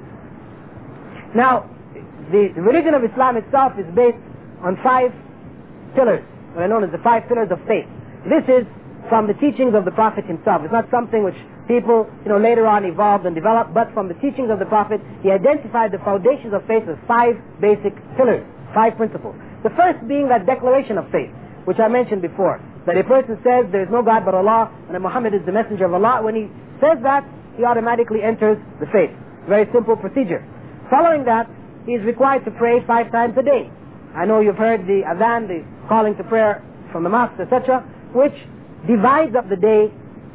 Now, the religion of Islam itself is based on 5 pillars, what are known as the 5 pillars of faith. This is from the teachings of the Prophet himself. It's not something which people, later on evolved and developed, but from the teachings of the Prophet, he identified the foundations of faith as 5 basic pillars, 5 principles. The first being that declaration of faith, which I mentioned before, that a person says there is no God but Allah, and that Muhammad is the messenger of Allah. When he says that, he automatically enters the faith. Very simple procedure. Following that, he is required to pray 5 times a day. I know you've heard the adhan, the calling to prayer from the mosque, etc., which divides up the day,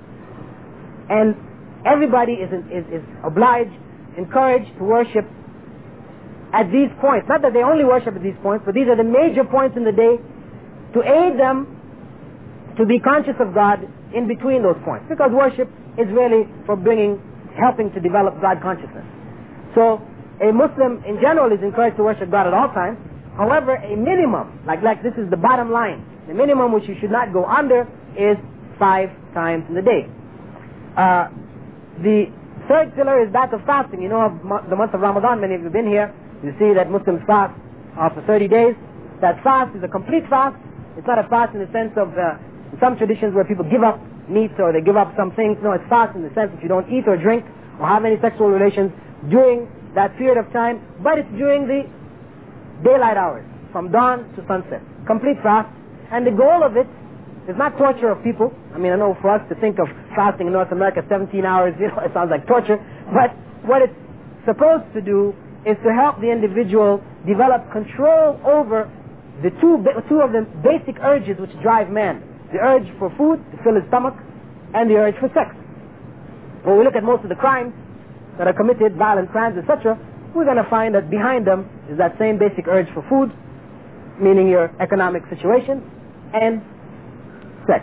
and everybody is obliged, encouraged to worship at these points. Not that they only worship at these points, but these are the major points in the day to aid them to be conscious of God in between those points. Because worship is really for helping to develop God consciousness. So a Muslim in general is encouraged to worship God at all times. However, a minimum, like this is the bottom line, the minimum which you should not go under is 5 times in the day. The third pillar is that of fasting. You know, the month of Ramadan, many of you have been here. You see that Muslims fast for 30 days. That fast is a complete fast. It's not a fast in the sense of some traditions where people give up meat or they give up some things. No, it's fast in the sense that you don't eat or drink or have any sexual relations during that period of time, but it's during the daylight hours, from dawn to sunset. Complete fast. And the goal of it is not torture of people. I mean, I know for us to think of fasting in North America 17 hours, it sounds like torture. But what it's supposed to do is to help the individual develop control over the two of the basic urges which drive man. The urge for food, to fill his stomach, and the urge for sex. When we look at most of the crimes that are committed, violent crimes, etc., we're going to find that behind them is that same basic urge for food, meaning your economic situation, and sex.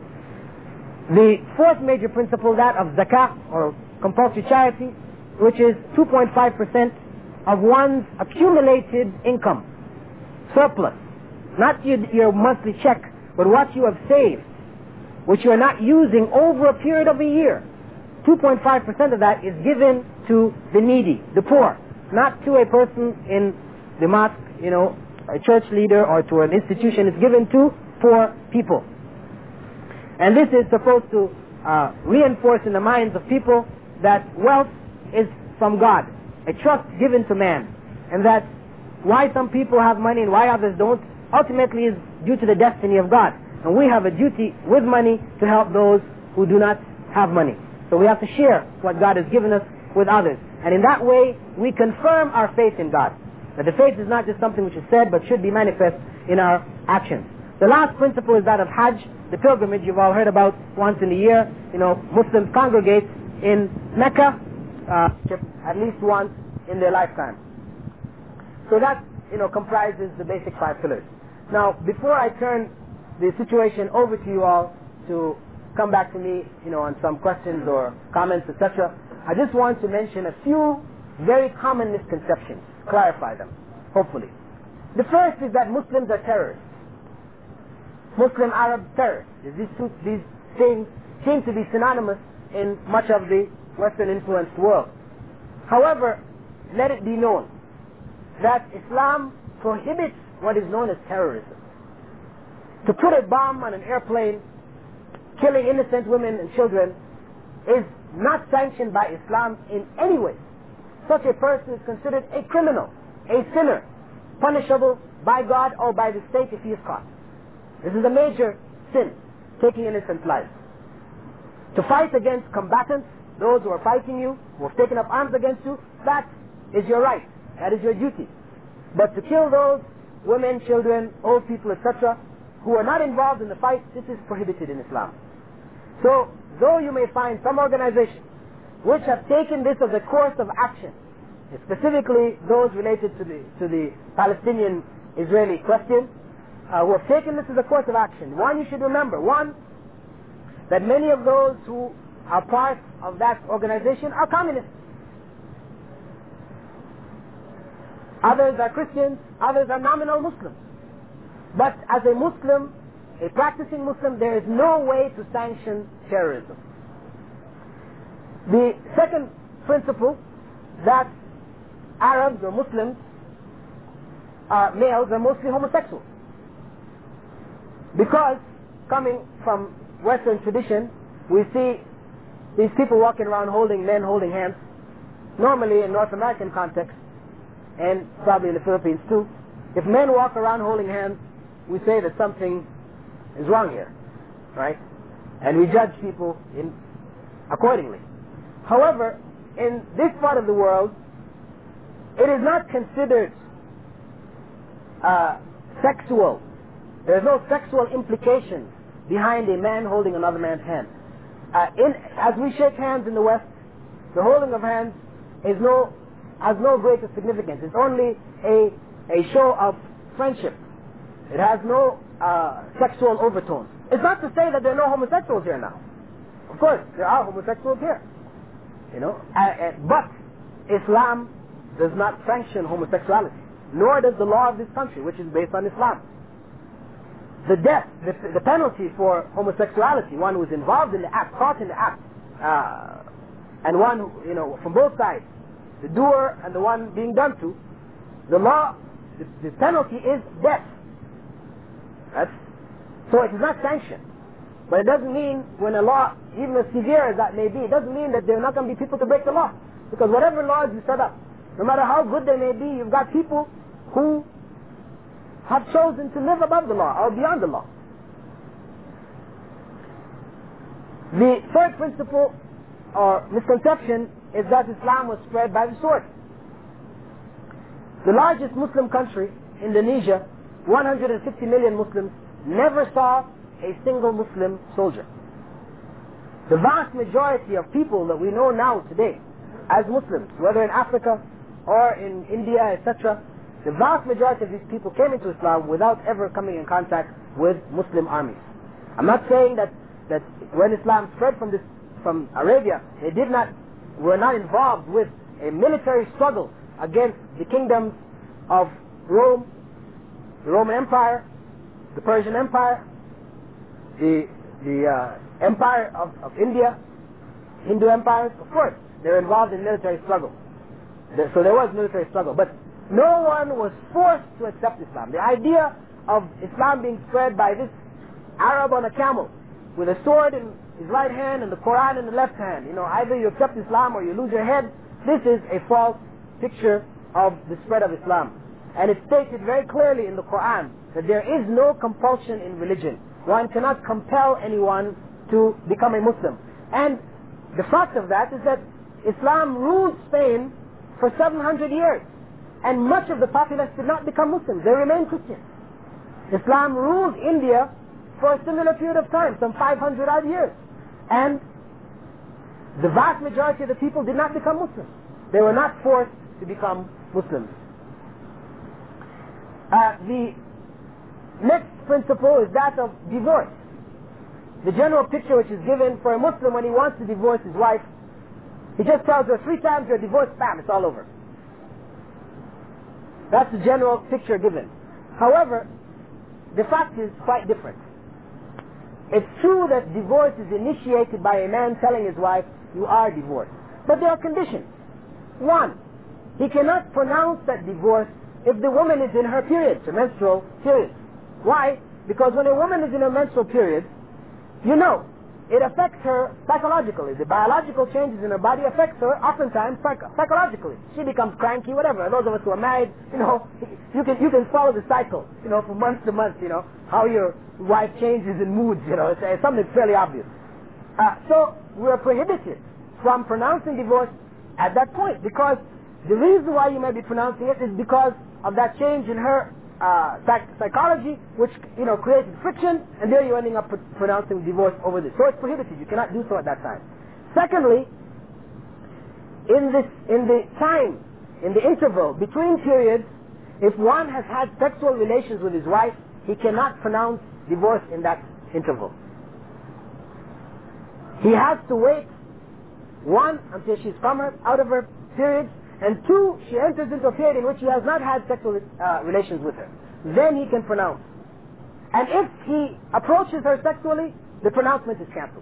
The fourth major principle, that of zakah, or compulsory charity, which is 2.5% of one's accumulated income, surplus. Not your monthly check, but what you have saved, which you are not using over a period of a year. 2.5% of that is given to the needy, the poor, not to a person in the mosque, a church leader, or to an institution. It's given to poor people. And this is supposed to reinforce in the minds of people that wealth is from God, a trust given to man, and that why some people have money and why others don't ultimately is due to the destiny of God. And we have a duty with money to help those who do not have money. So we have to share what God has given us with others. And in that way, we confirm our faith in God. That the faith is not just something which is said, but should be manifest in our actions. The last principle is that of Hajj, the pilgrimage you've all heard about once in a year. Muslims congregate in Mecca at least once in their lifetime. So that, comprises the basic 5 pillars. Now, before I turn the situation over to you all to come back to me, on some questions or comments, etc., I just want to mention a few very common misconceptions, clarify them, hopefully. The first is that Muslims are terrorists. Muslim-Arab terrorists. These things seem to be synonymous in much of the Western-influenced world. However, let it be known that Islam prohibits what is known as terrorism. To put a bomb on an airplane, killing innocent women and children, is not sanctioned by Islam in any way. Such a person is considered a criminal, a sinner, punishable by God or by the state if he is caught. This is a major sin, taking innocent lives. To fight against combatants, those who are fighting you, who have taken up arms against you, that is your right. That is your duty. But to kill those women, children, old people, etc., who are not involved in the fight, this is prohibited in Islam. So, though you may find some organizations which have taken this as a course of action, specifically those related to the Palestinian-Israeli question, who have taken this as a course of action. One, you should remember, that many of those who are part of that organization are communists. Others are Christians, others are nominal Muslims. But as a Muslim, a practicing Muslim, there is no way to sanction terrorism. The second principle, that Arabs or Muslims, males, are mostly homosexuals. Because, coming from Western tradition, we see these people walking around men holding hands. Normally in North American context, and probably in the Philippines too, if men walk around holding hands, we say that something is wrong here, right? And we judge people accordingly. However, in this part of the world, it is not considered sexual. There's no sexual implication behind a man holding another man's hand. As we shake hands in the West, the holding of hands has no greater significance. It's only a show of friendship. It has no sexual overtones. It's not to say that there are no homosexuals here now. Of course, there are homosexuals here. But Islam does not sanction homosexuality, nor does the law of this country, which is based on Islam. The death, the penalty for homosexuality, one who is involved in the act, caught in the act, and one who, from both sides, the doer and the one being done to, the law, the penalty is death. So it is not sanctioned. But it doesn't mean when a law, even as severe as that may be, it doesn't mean that there are not going to be people to break the law. Because whatever laws you set up, No matter how good they may be, you've got people who have chosen to live above the law or beyond the law. The third principle or misconception is that Islam was spread by the sword. The largest Muslim country, Indonesia, 150 million Muslims, never saw a single Muslim soldier. The vast majority of people that we know now today as Muslims, whether in Africa or in India, etc., the vast majority of these people came into Islam without ever coming in contact with Muslim armies. I'm not saying that when Islam spread from Arabia, were not involved with a military struggle against the kingdoms of Rome, the Roman Empire, the Persian Empire, the Empire of India, Hindu empires. Of course, they're involved in military struggle. So there was military struggle, but no one was forced to accept Islam. The idea of Islam being spread by this Arab on a camel with a sword in his right hand and the Quran in the left hand, either you accept Islam or you lose your head, this is a false picture of the spread of Islam. And it's stated very clearly in the Quran that there is no compulsion in religion. One cannot compel anyone to become a Muslim. And the fact of that is that Islam ruled Spain for 700 years. And much of the populace did not become Muslims. They remained Christians. Islam ruled India for a similar period of time, some 500 odd years. And the vast majority of the people did not become Muslims. They were not forced to become Muslims. The next principle is that of divorce. The general picture which is given for a Muslim when he wants to divorce his wife, he just tells her 3 times you're divorced, bam, it's all over. That's the general picture given. However, the fact is quite different. It's true that divorce is initiated by a man telling his wife, you are divorced. But there are conditions. 1, he cannot pronounce that divorce if the woman is in her period, her menstrual period. Why? Because when a woman is in her menstrual period, it affects her psychologically. The biological changes in her body affects her oftentimes psychologically. She becomes cranky, whatever. Those of us who are married, you can follow the cycle, from month to month, how your wife changes in moods, it's something fairly obvious. So we're prohibited from pronouncing divorce at that point, because the reason why you may be pronouncing it is because of that change in her psychology, which created friction, and there you're ending up pronouncing divorce over this. So it's prohibited. You cannot do so at that time. Secondly, in the interval between periods, if one has had sexual relations with his wife, he cannot pronounce divorce in that interval. He has to wait, 1, until she's come out of her period, and 2, she enters into a period in which he has not had sexual relations with her. Then he can pronounce. And if he approaches her sexually, the pronouncement is cancelled.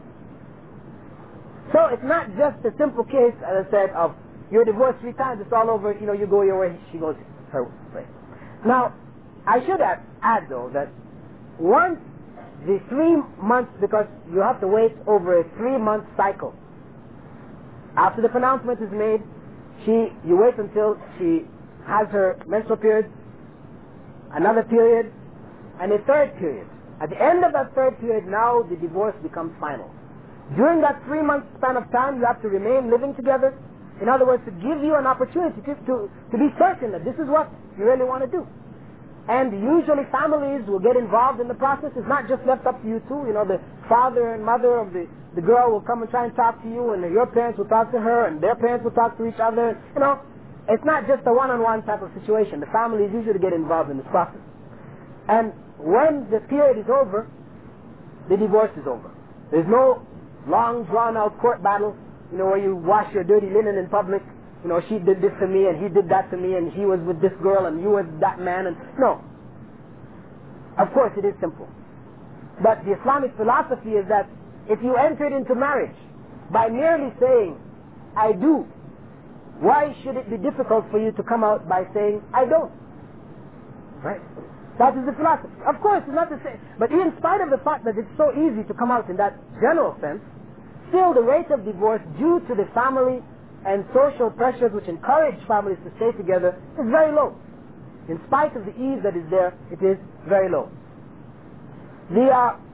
So it's not just a simple case, as I said, of you're divorced 3 times, it's all over, you go your way, she goes her way. Now, I should add though that once the 3 months, because you have to wait over a 3-month cycle. After the pronouncement is made, you wait until she has her menstrual period, another period, and a 3rd period. At the end of that 3rd period, now the divorce becomes final. During that 3-month span of time, you have to remain living together. In other words, to give you an opportunity to be certain that this is what you really want to do. And usually families will get involved in the process. It's not just left up to you two. The father and mother of the girl will come and try and talk to you, and your parents will talk to her, and their parents will talk to each other. It's not just a one-on-one type of situation. The families usually get involved in this process. And when the period is over, the divorce is over. There's no long, drawn-out court battle, where you wash your dirty linen in public. She did this to me, and he did that to me, and he was with this girl, and you were with that man. And no. Of course, it is simple. But the Islamic philosophy is that if you entered into marriage by merely saying, I do, why should it be difficult for you to come out by saying, I don't? Right? That is the philosophy. Of course, it's not the same. But in spite of the fact that it's so easy to come out in that general sense, still the rate of divorce due to the family and social pressures which encourage families to stay together is very low. In spite of the ease that is there, it is very low. The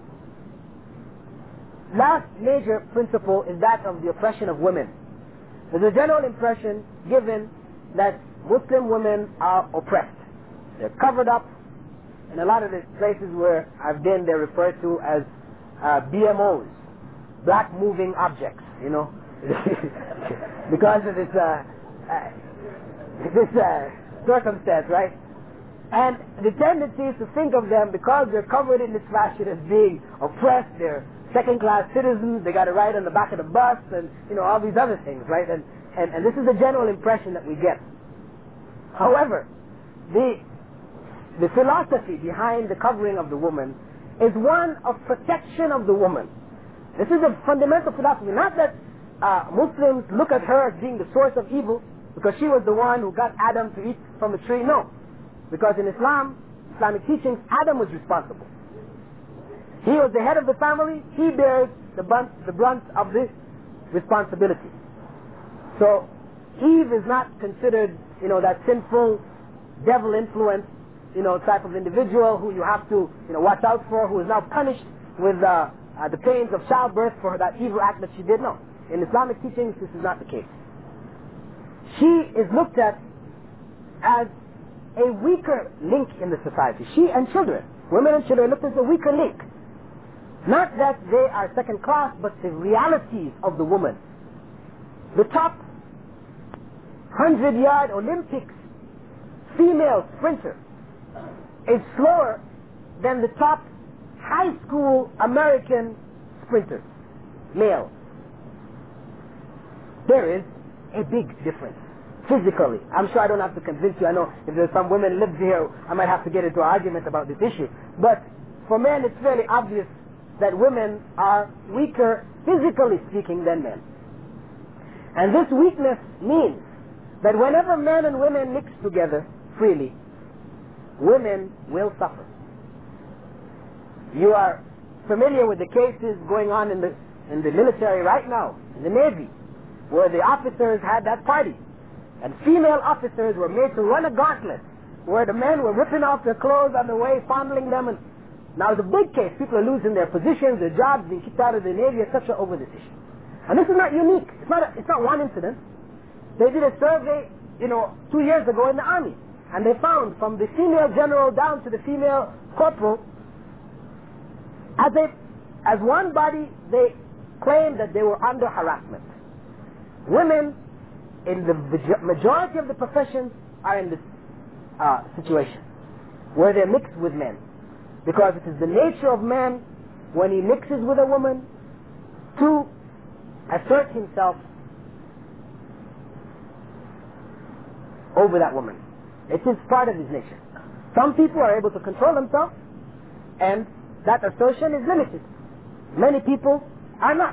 last major principle is that of the oppression of women. There's a general impression given that Muslim women are oppressed. They're covered up. In a lot of the places where I've been, they're referred to as BMOs, black moving objects, you know, because of this circumstance, right? And the tendency is to think of them, because they're covered in this fashion, as being oppressed. They're second-class citizens. They got a ride on the back of the bus, and you know, all these other things, right? And this is the general impression that we get. However, the philosophy behind the covering of the woman is one of protection of the woman. This is a fundamental philosophy. Not that Muslims look at her as being the source of evil because she was the one who got Adam to eat from the tree. No. Because in Islamic teachings, Adam was responsible. He was the head of the family. He bears the brunt of this responsibility. So Eve is not considered, you know, that sinful, devil influenced, you know, type of individual who you have to, you know, watch out for, who is now punished with the pains of childbirth for that evil act that she did. No. In Islamic teachings, this is not the case. She is looked at as a weaker link in the society. She and children, women and children, are looked at as a weaker link. Not that they are second class, but the realities of the woman. The top 100-yard Olympics female sprinter is slower than the top high school American sprinter, male. There is a big difference. Physically. I'm sure I don't have to convince you. I know if there's some women live here, I might have to get into an argument about this issue. But for men, it's fairly obvious that women are weaker, physically speaking, than men. And this weakness means that whenever men and women mix together freely, women will suffer. You are familiar with the cases going on in the military right now, in the Navy, where the officers had that party. And female officers were made to run a gauntlet where the men were ripping off their clothes on the way, fondling them. And now it's a big case. People are losing their positions, their jobs, being kicked out of the Navy, etc. over this issue. And this is not unique. It's not one incident. They did a survey, 2 years ago in the Army. And they found from the female general down to the female corporal, as one body, they claimed that they were under harassment. Women in the majority of the professions are in this situation where they're mixed with men, because it is the nature of man, when he mixes with a woman, to assert himself over that woman. It is part of his nature. Some people are able to control themselves, and that assertion is limited. Many people are not.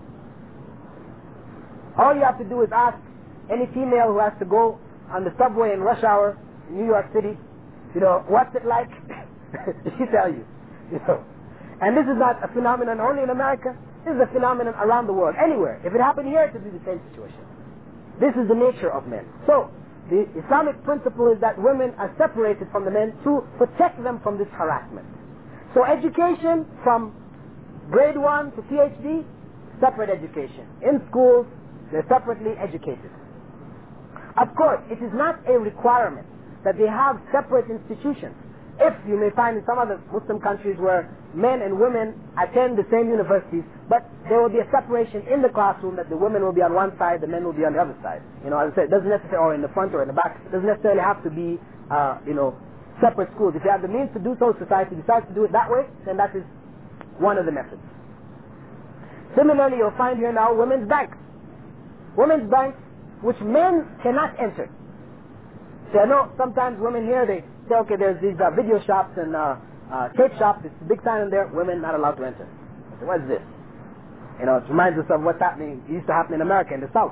All you have to do is ask any female who has to go on the subway in rush hour in New York City, what's it like? She tell you, And this is not a phenomenon only in America. This is a phenomenon around the world. Anywhere. If it happened here, it would be the same situation. This is the nature of men. So, the Islamic principle is that women are separated from the men to protect them from this harassment. So education from grade 1 to PhD, separate education. In schools, they're separately educated. Of course, it is not a requirement that they have separate institutions. If you may find in some other Muslim countries where men and women attend the same universities, but there will be a separation in the classroom, that the women will be on one side, the men will be on the other side. As I said, it doesn't necessarily, or in the front or in the back, it doesn't necessarily have to be, separate schools. If you have the means to do so, society decides to do it that way, then that is one of the methods. Similarly, you'll find here now women's banks. Women's banks which men cannot enter. So I know sometimes women here, they say, okay, there's these video shops and tape shops, it's a big sign in there, women not allowed to enter. I say, what is this? It reminds us of what's happening, it used to happen in America, in the South,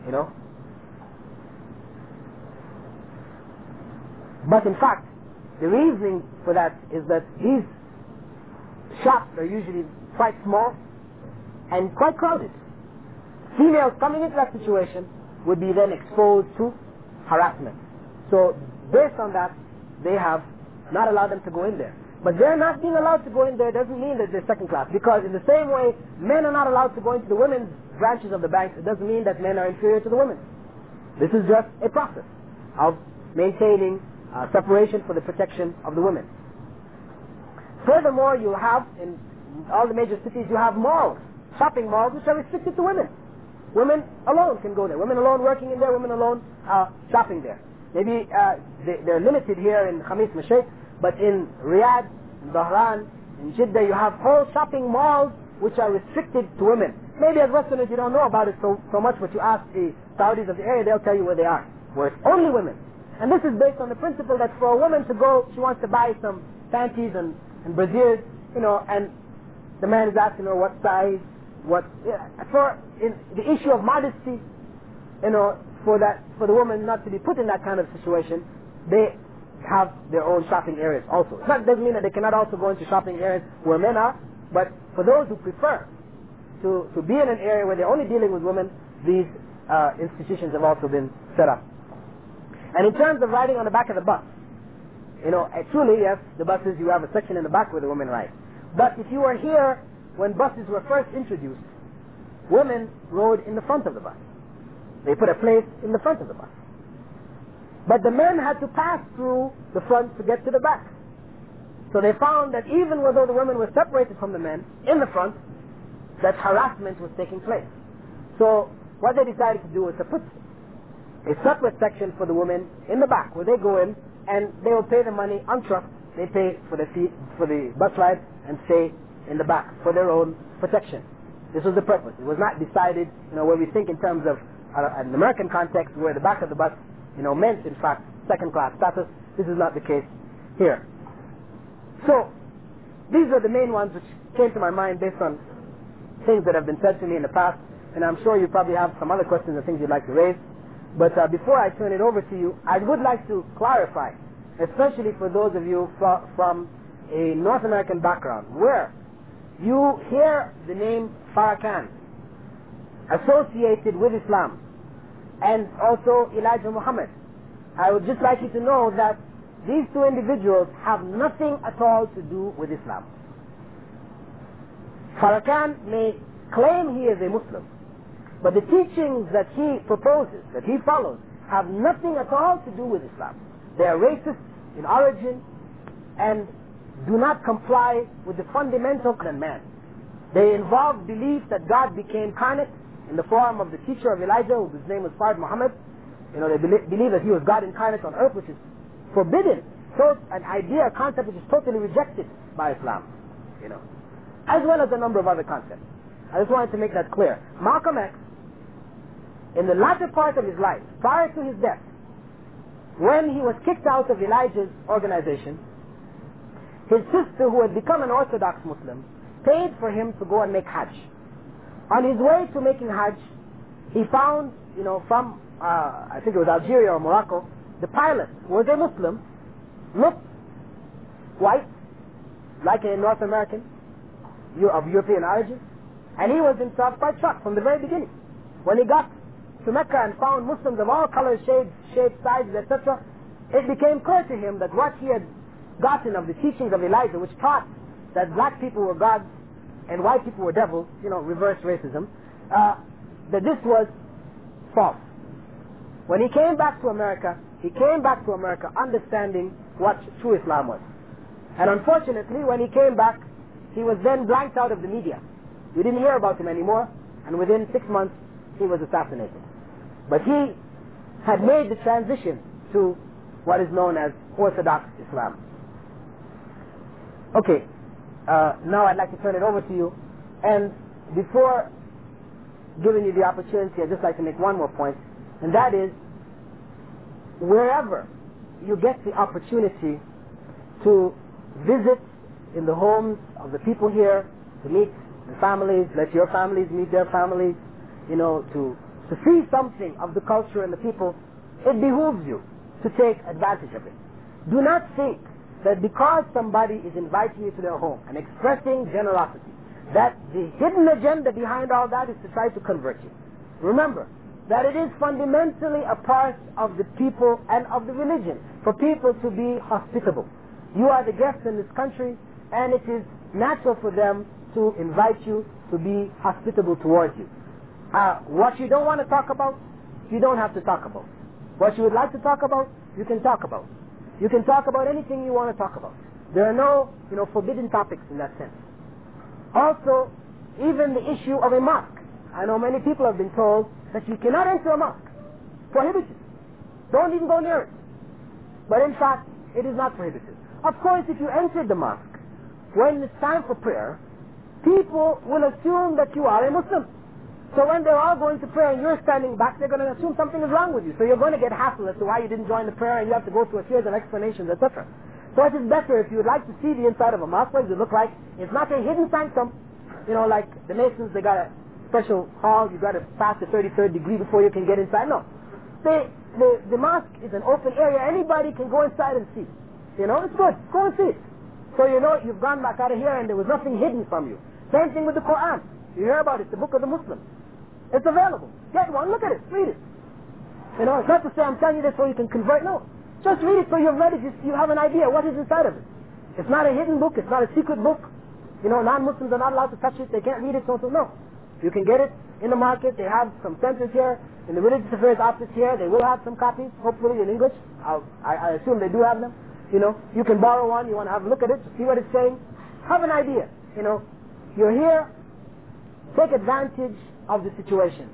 But in fact, the reasoning for that is that these shops are usually quite small and quite crowded. Females coming into that situation would be then exposed to harassment. So based on that, they have not allowed them to go in there. But they're not being allowed to go in there doesn't mean that they're second class, because in the same way men are not allowed to go into the women's branches of the banks, it doesn't mean that men are inferior to the women. This is just a process of maintaining separation for the protection of the women. Furthermore, you have, in all the major cities, you have malls, shopping malls, which are restricted to women. Women alone can go there. Women alone working in there, women alone shopping there. Maybe they're limited here in Khamis Mashaykh, but in Riyadh, in Dhahran, in Jeddah, you have whole shopping malls which are restricted to women. Maybe as Westerners you don't know about it so much, but you ask the Saudis of the area, they'll tell you where they are, where it's only women. And this is based on the principle that for a woman to go, she wants to buy some panties and brasiers, and the man is asking her what size, in the issue of modesty, for the woman not to be put in that kind of situation, they have their own shopping areas also. That doesn't mean that they cannot also go into shopping areas where men are, but for those who prefer to be in an area where they're only dealing with women, these institutions have also been set up. And in terms of riding on the back of the bus, truly, yes, the buses, you have a section in the back where the women ride. But if you were here when buses were first introduced, women rode in the front of the bus. They put a place in the front of the bus. But the men had to pass through the front to get to the back. So they found that even though the women were separated from the men in the front, that harassment was taking place. So what they decided to do was to put a separate section for the women in the back, where they go in and they will pay the money on truck. They pay for the bus ride and stay in the back for their own protection. This was the purpose. It was not decided, where we think in terms of an American context, where the back of the bus, meant in fact second class status. This is not the case here. So these are the main ones which came to my mind based on things that have been said to me in the past, and I'm sure you probably have some other questions or things you'd like to raise. But before I turn it over to you, I would like to clarify, especially for those of you from a North American background, where you hear the name Farrakhan associated with Islam, and also Elijah Muhammad. I would just like you to know that these two individuals have nothing at all to do with Islam. Farrakhan may claim he is a Muslim, but the teachings that he proposes, that he follows, have nothing at all to do with Islam. They are racist in origin and do not comply with the fundamental of man. They involve belief that God became incarnate in the form of the teacher of Elijah, whose name was Prophet Muhammad. They believe that he was God incarnate on earth, which is forbidden. So an idea, a concept which is totally rejected by Islam, as well as a number of other concepts. I just wanted to make that clear. Malcolm X, in the latter part of his life, prior to his death, when he was kicked out of Elijah's organization, his sister, who had become an Orthodox Muslim, paid for him to go and make Hajj. On his way to making Hajj, he found, from, I think it was Algeria or Morocco, the pilot was a Muslim, looked white, like a North American, of European origin, and he was himself quite shocked from the very beginning. When he got to Mecca and found Muslims of all colors, shapes, sizes, etc., it became clear to him that what he had gotten of the teachings of Elijah, which taught that black people were gods and white people were devils, reverse racism, that this was false. When he came back to America, understanding what true Islam was. And unfortunately, when he came back, he was then blanked out of the media. You didn't hear about him anymore, and within 6 months, he was assassinated. But he had made the transition to what is known as Orthodox Islam. Okay, now I'd like to turn it over to you. And before giving you the opportunity, I'd just like to make one more point, and that is, wherever you get the opportunity to visit in the homes of the people here, to meet the families, let your families meet their families, to see something of the culture and the people, it behooves you to take advantage of it. Do not think that because somebody is inviting you to their home and expressing generosity, that the hidden agenda behind all that is to try to convert you. Remember, that it is fundamentally a part of the people and of the religion for people to be hospitable. You are the guests in this country, and it is natural for them to invite you to be hospitable towards you. What you don't want to talk about, you don't have to talk about. What you would like to talk about, you can talk about. You can talk about anything you want to talk about. There are no, forbidden topics in that sense. Also, even the issue of a mosque. I know many people have been told that you cannot enter a mosque. Prohibited. Don't even go near it. But in fact, it is not prohibited. Of course, if you enter the mosque, when it's time for prayer, people will assume that you are a Muslim. So when they're all going to prayer and you're standing back, they're going to assume something is wrong with you. So you're going to get hassled as to why you didn't join the prayer, and you have to go through a series of explanations, etc. So it is better, if you would like to see the inside of a mosque, what does it look like? It's not a hidden sanctum. Like the Masons, they got a special hall, you've got to pass the 33rd degree before you can get inside. No. The mosque is an open area. Anybody can go inside and see. It's good. Go and see it. So you've gone back out of here and there was nothing hidden from you. Same thing with the Quran. You hear about it, the book of the Muslims. It's available. Get one, look at it, read it. It's not to say I'm telling you this so you can convert. No. Just read it so you've read it, you have an idea what is inside of it. It's not a hidden book, it's not a secret book. Non-Muslims are not allowed to touch it, they can't read it, so no. You can get it in the market. They have some centers here, in the Religious Affairs Office here. They will have some copies, hopefully in English. I assume they do have them. You can borrow one, you want to have a look at it, see what it's saying. Have an idea. You're here, take advantage of the situation.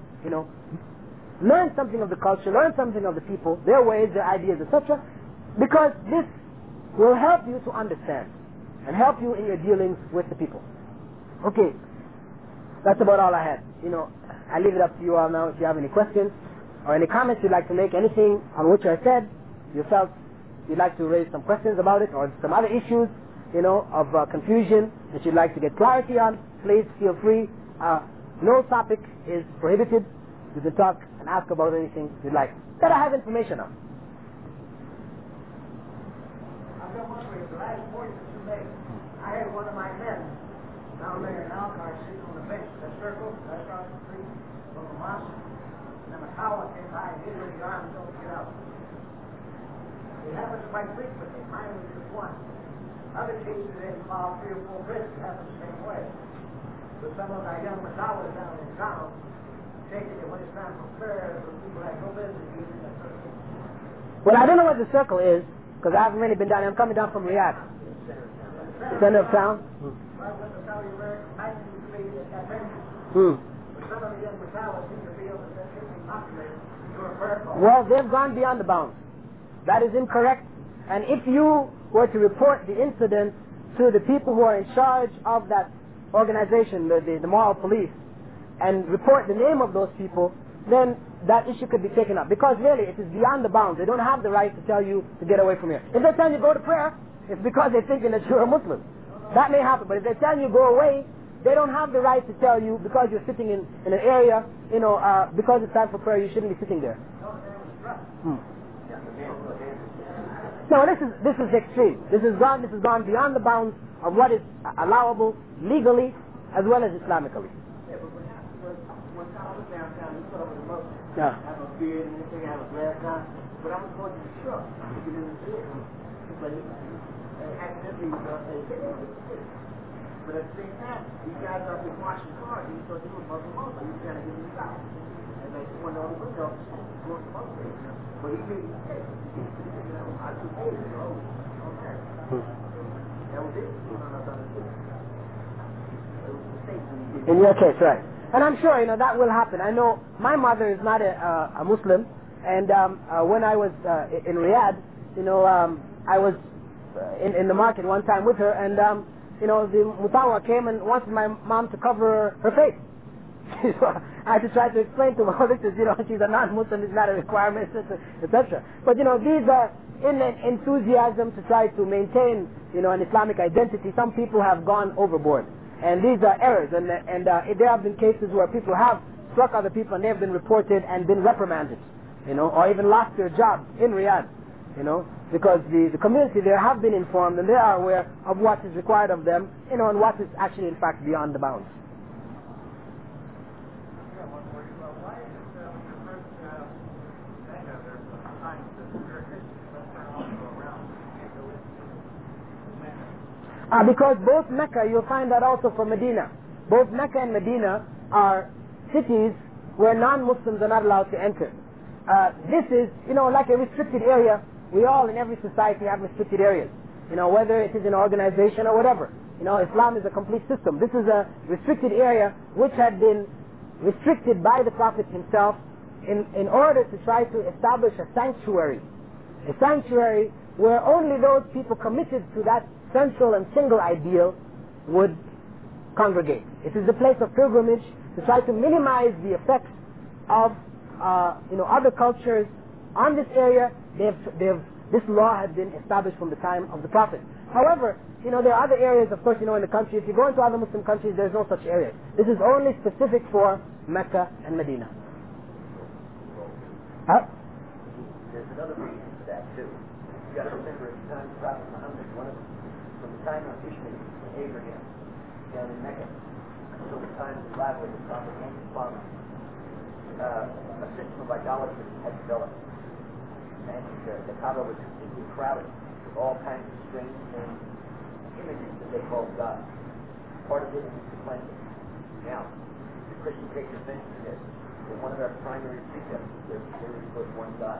Learn something of the culture, learn something of the people, their ways, their ideas, etc. Because this will help you to understand and help you in your dealings with the people. Okay, that's about all I had. I leave it up to you all now if you have any questions or any comments you'd like to make, anything on which I said you felt you'd like to raise some questions about it, or some other issues, of confusion that you'd like to get clarity on, please feel free. No topic is prohibited. You can talk and ask about anything you'd like that I have information on. I've got one for you. The last 42 days, I had one of my men down there in Alcar sitting on the bench, the circle, right across the street from the mosque, and then a tower came by and hit him in the arm and told him to get out. It happens quite frequently. Mine was just one. Other cases involve 3 or 4 prisoners. It happens the same way. But some of our young Massawas down in town, taking it when it's time for prayer, so people have no business using that circle. Well, I don't know what the circle is, because I haven't really been down there. I'm coming down from Riyadh. Center of town. Well, when the Saudi American might be created at that venue. But some of the young Massawas seem to feel that that should be populated through a prayer call. Well, they've gone beyond the bounds. That is incorrect. And if you were to report the incident to the people who are in charge of that organization, the moral police, and report the name of those people, then that issue could be taken up. Because really, it is beyond the bounds. They don't have the right to tell you to get away from here. If they're telling you go to prayer, it's because they're thinking that you're a Muslim. That may happen. But if they're telling you go away, they don't have the right to tell you because you're sitting in an area, because it's time for prayer, you shouldn't be sitting there. No, this is extreme. This has gone beyond the bounds of what is allowable legally as well as Islamically. Yeah, but when I was downtown, you thought I was a Muslim. Yeah. I have a beard and everything, I have a glass on, but I was going to the truck to get in the beard. But accidentally, but at the same time, these guys out there washing cars, and you thought they were Muslim also. You trying to get them out. And they went on the window, going to Muslim. But he made a mistake. I took over. Okay. That was it. In your case, right. And I'm sure, that will happen. I know my mother is not a Muslim, and when I was in Riyadh, I was in the market one time with her, and the mutawa came and wanted my mom to cover her face. So I had to try to explain to her, she's a non-Muslim, it's not a requirement, etc. But these are in an enthusiasm to try to maintain, an Islamic identity. Some people have gone overboard. And these are errors, and there have been cases where people have struck other people and they have been reported and been reprimanded, or even lost their jobs in Riyadh, because the community there have been informed and they are aware of what is required of them, and what is actually in fact beyond the bounds. Why is it when you're first Because both Mecca, you'll find that also for Medina. Both Mecca and Medina are cities where non-Muslims are not allowed to enter. This is, like a restricted area. We all in every society have restricted areas. Whether it is an organization or whatever. Islam is a complete system. This is a restricted area which had been restricted by the Prophet himself in order to try to establish a sanctuary. A sanctuary where only those people committed to that central and single ideal would congregate. It is a place of pilgrimage to try to minimize the effects of other cultures on this area. This law had been established from the time of the Prophet. However, there are other areas, of course, in the country. If you go into other Muslim countries, there's no such areas. This is only specific for Mecca and Medina. There's another reason for that too. You got to remember, at the time of Prophet Muhammad, from the time of Ishmael and Abraham down in Mecca until the time of the arrival of the Prophet and his followers, a system of idolatry had developed. And the Kaaba was completely crowded with all kinds of strange things, images that they called God. Part of it is to cleanse it. Now, the Christian takes offense to this, but one of our primary precepts is there is but one God.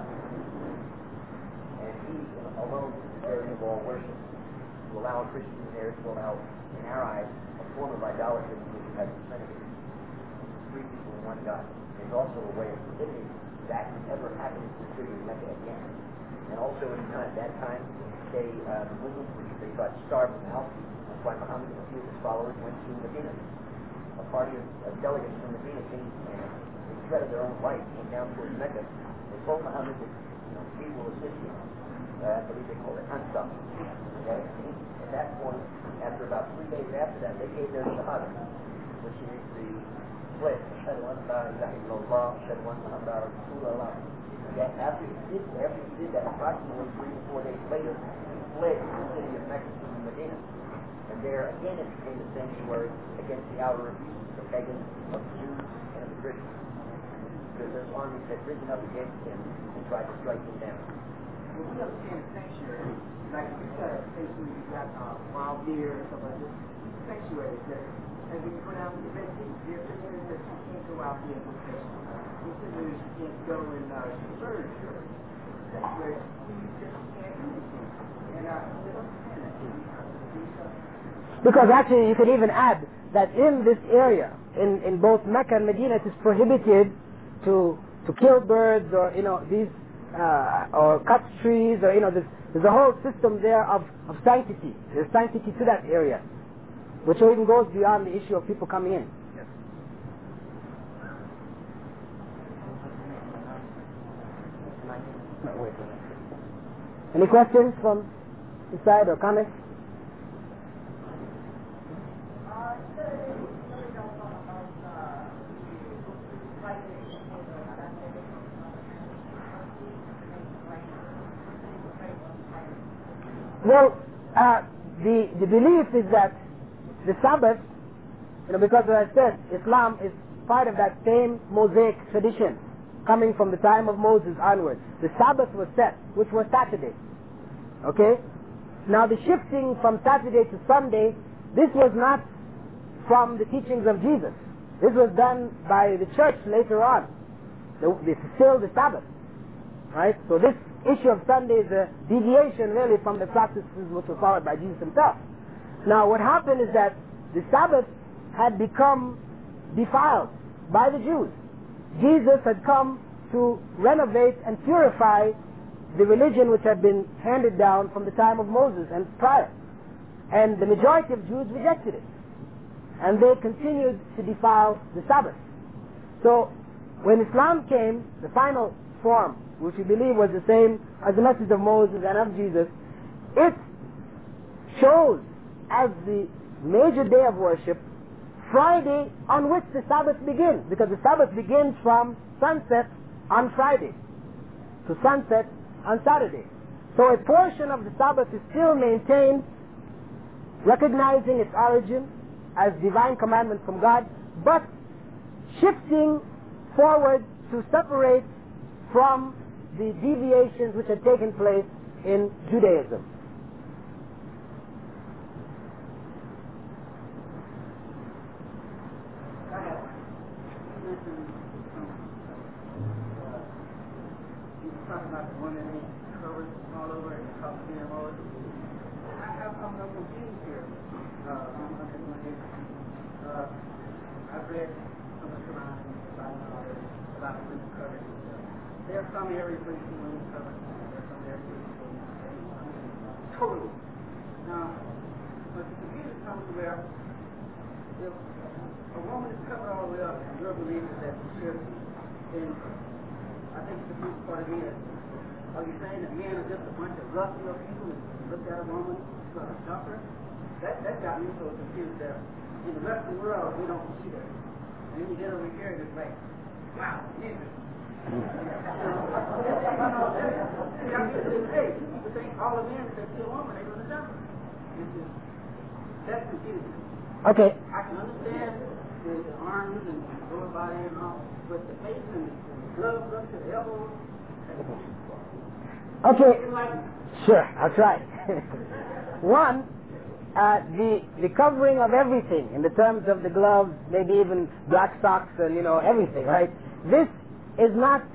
And He alone is worthy of all worship. To allow a Christian in there to allow, in our eyes, a form of idolatry which has the Trinity. Three people in one God. There's also a way of prohibiting that ever happening to the city of Mecca again. And also at that time, the Muslims they got starved out. That's why Muhammad and a few of his followers went to Medina. A party of delegates from Medina came and in dread of their own life came down towards Mecca. They told Muhammad that he will assist you. I believe they called it Ansar. Okay? At that point, after about 3 days after that, they gave their shahada, which is the split. Ashhadu an la ilaha illallah, ashhadu anna Muhammadan Rasulullah. After he did that, approximately 3 to 4 days later, he fled to the city of Mecca to Medina. And there again it became a sanctuary against the outer abuses of the pagans, of the Jews, and of the Christians. Because those armies had risen up against him and tried to strike him down. When we understand sanctuary, like if you got a place where you got wild deer or something like this, sanctuary is there. And when you go down to the Red Sea, there are areas that you can't go out there and do fishing. There's areas you can't go and serve your sanctuary. You just can't do anything. And I don't understand that. Because actually you could even add that in this area, in both Mecca and Medina, it is prohibited to kill birds or these or cut trees or there's a whole system there of sanctity. There's sanctity to that area, which even goes beyond the issue of people coming in. Yes. Any questions from inside or comments? Well, the belief is that the Sabbath, because as I said, Islam is part of that same Mosaic tradition coming from the time of Moses onwards. The Sabbath was set, which was Saturday. Okay? Now the shifting from Saturday to Sunday, this was not from the teachings of Jesus. This was done by the church later on. This is still the Sabbath. Right? So this issue of Sunday is a deviation really from the practices which were followed by Jesus himself. Now what happened is that the Sabbath had become defiled by the Jews. Jesus had come to renovate and purify the religion which had been handed down from the time of Moses and prior. And the majority of Jews rejected it. And they continued to defile the Sabbath. So when Islam came, the final form, which we believe was the same as the message of Moses and of Jesus, it chose as the major day of worship Friday on which the Sabbath begins, because the Sabbath begins from sunset on Friday to sunset on Saturday. So a portion of the Sabbath is still maintained, recognizing its origin as divine commandment from God, but shifting forward to separate from the deviations which had taken place in Judaism. women need covers all over and talk to GMOs. I'm confused here. I've read some of the Quran about women's covering. There are some areas where you see women's covering. There are some areas where you see totally. Now, but the confusion comes where if a woman is covered all the way up, and your belief is that she should be, then I think the confusing part of me is, are you saying that men are just a bunch of rough little people and look at a woman sort of dump her? That got me so confused there. In the Western world, we don't see that. And then you get over here and it's like, wow, Jesus. Hey, people think all the men that see a woman, they're going to dump her. That's confusing. Okay. I can understand the arms and the lower body and all, but the face and the gloves up to the elbows. Okay. Sure, I'll try. One, the covering of everything in the terms of the gloves, maybe even black socks and everything, right? This is not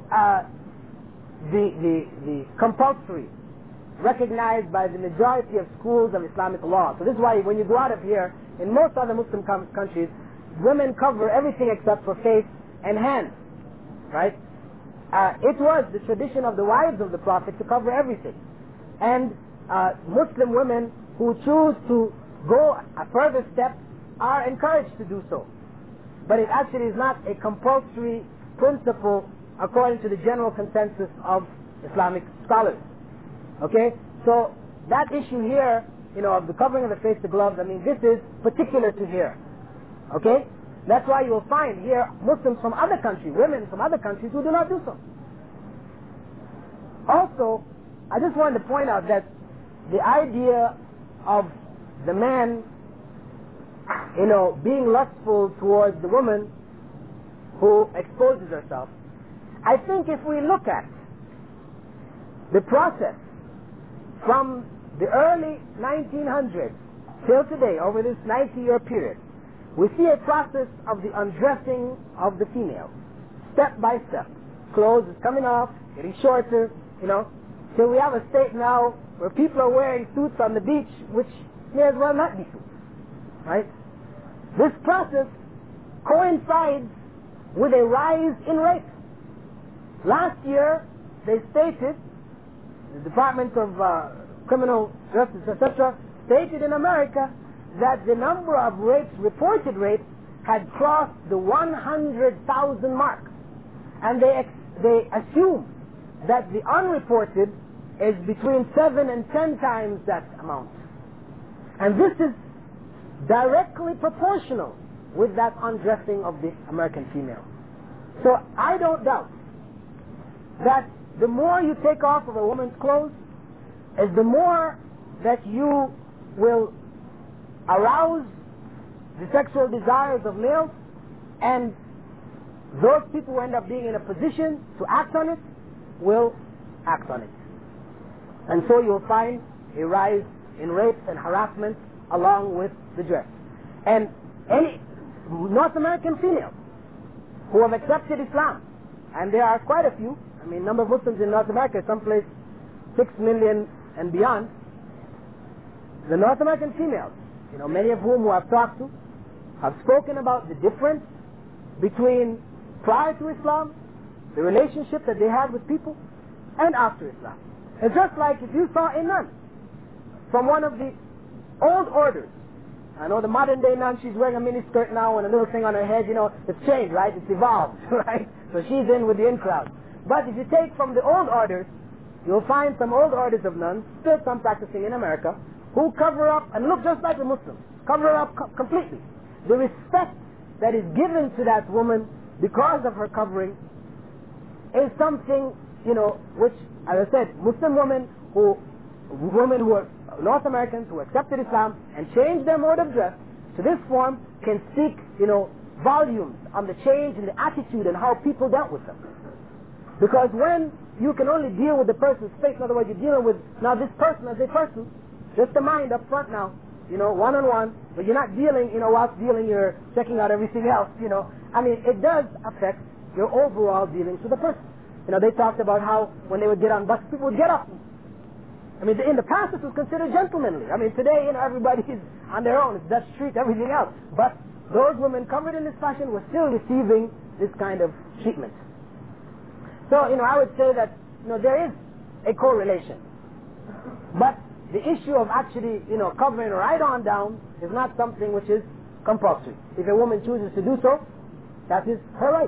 the compulsory recognized by the majority of schools of Islamic law. So this is why when you go out of here, in most other Muslim countries, women cover everything except for face and hands, right? It was the tradition of the wives of the Prophet to cover everything. And Muslim women who choose to go a further step are encouraged to do so. But it actually is not a compulsory principle according to the general consensus of Islamic scholars. Okay? So that issue here, of the covering of the face, the gloves, this is particular to here. Okay? That's why you will find here Muslims from other countries, women from other countries who do not do so. Also, I just wanted to point out that the idea of the man, being lustful towards the woman who exposes herself, I think if we look at the process from the early 1900s till today, over this 90-year period, we see a process of the undressing of the female, step by step. Clothes is coming off, getting shorter, till we have a state now where people are wearing suits on the beach, which may as well not be suits, right? This process coincides with a rise in rape. Last year, they stated, the Department of Criminal Justice, etc., stated in America that the number of reported rapes, had crossed the 100,000 mark. And they assume that the unreported is between 7 and 10 times that amount. And this is directly proportional with that undressing of the American female. So I don't doubt that the more you take off of a woman's clothes, is the more that you will arouse the sexual desires of males, and those people who end up being in a position to act on it will act on it. And so you'll find a rise in rapes and harassment along with the dress. And any North American females who have accepted Islam, and there are quite a few, number of Muslims in North America, someplace 6 million and beyond, the North American females, many of whom I've talked to, have spoken about the difference between prior to Islam, the relationship that they had with people, and after Islam. It's just like if you saw a nun from one of the old orders. I know the modern day nun, she's wearing a miniskirt now and a little thing on her head, it's changed, right? It's evolved, right? So she's in with the in crowd. But if you take from the old orders, you'll find some old orders of nuns, still some practicing in America, who cover up and look just like the Muslims, cover up completely. The respect that is given to that woman because of her covering is something, which, as I said, Muslim women who are North Americans who accepted Islam and changed their mode of dress to this form can speak, volumes on the change in the attitude and how people dealt with them. Because when you can only deal with the person's face, in other words, you're dealing with now this person as a person, just the mind up front now, one-on-one, but you're not dealing, whilst dealing, you're checking out everything else, it does affect your overall dealings with the person. They talked about how when they would get on buses, people would get up. I mean, in the past, this was considered gentlemanly. I mean, today, everybody is on their own. It's Dutch Street, everything else. But those women covered in this fashion were still receiving this kind of treatment. So, I would say that, there is a correlation. But the issue of actually, covering right on down is not something which is compulsory. If a woman chooses to do so, that is her right.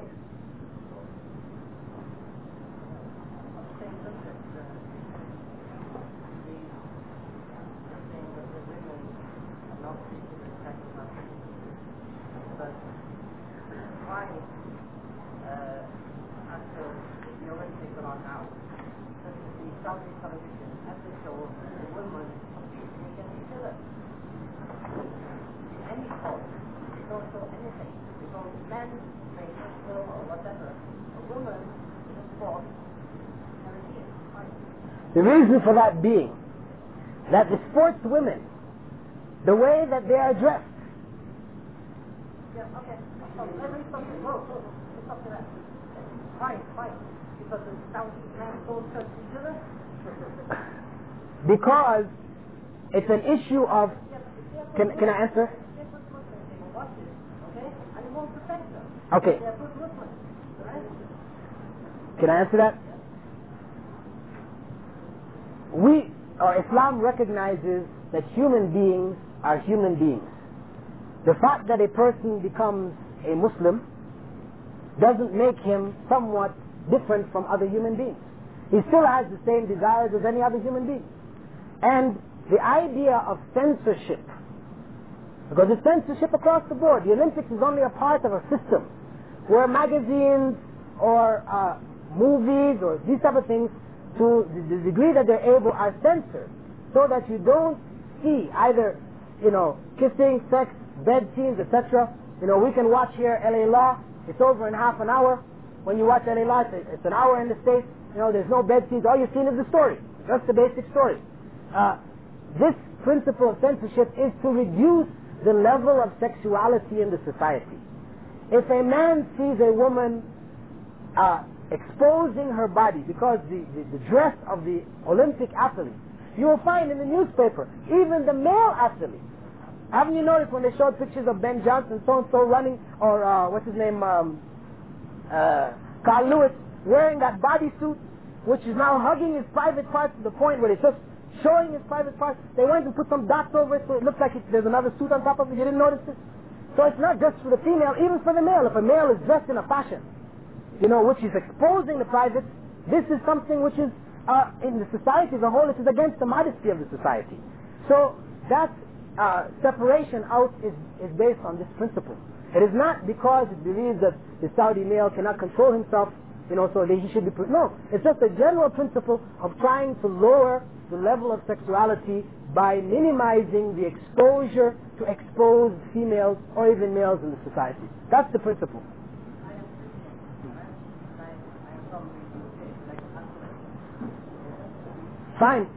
The reason for that being that the sports women, the way that they are dressed. Yeah, okay. Let me stop you. Let's stop to that. Fine. Because the Saudi men don't touch each other. Because it's an issue of. Can I answer? Okay. Can I answer that? Islam recognizes that human beings are human beings. The fact that a person becomes a Muslim doesn't make him somewhat different from other human beings. He still has the same desires as any other human being. And the idea of censorship, because it's censorship across the board. The Olympics is only a part of a system where magazines or movies or these type of things, to the degree that they're able, are censored so that you don't see either, kissing, sex, bed scenes, etc. We can watch here LA Law. It's over in half an hour. When you watch LA Law, it's an hour in the States. There's no bed scenes. All you've seen is the story. Just the basic story. This principle of censorship is to reduce the level of sexuality in the society. If a man sees a woman exposing her body, because the dress of the Olympic athletes, you will find in the newspaper, even the male athletes. Haven't you noticed when they showed pictures of Ben Johnson, so-and-so running, or what's his name, Carl Lewis, wearing that bodysuit, which is now hugging his private parts to the point where it's just showing his private parts. They went and put some dots over it so it looks like there's another suit on top of it. You didn't notice it? So it's not just for the female, even for the male. If a male is dressed in a fashion, which is exposing the privates, this is something which is, in the society as a whole, it is against the modesty of the society. So that separation out is based on this principle. It is not because it believes that the Saudi male cannot control himself, so that he should be... No, it's just a general principle of trying to lower the level of sexuality by minimizing the exposure to exposed females or even males in the society. That's the principle. Fine.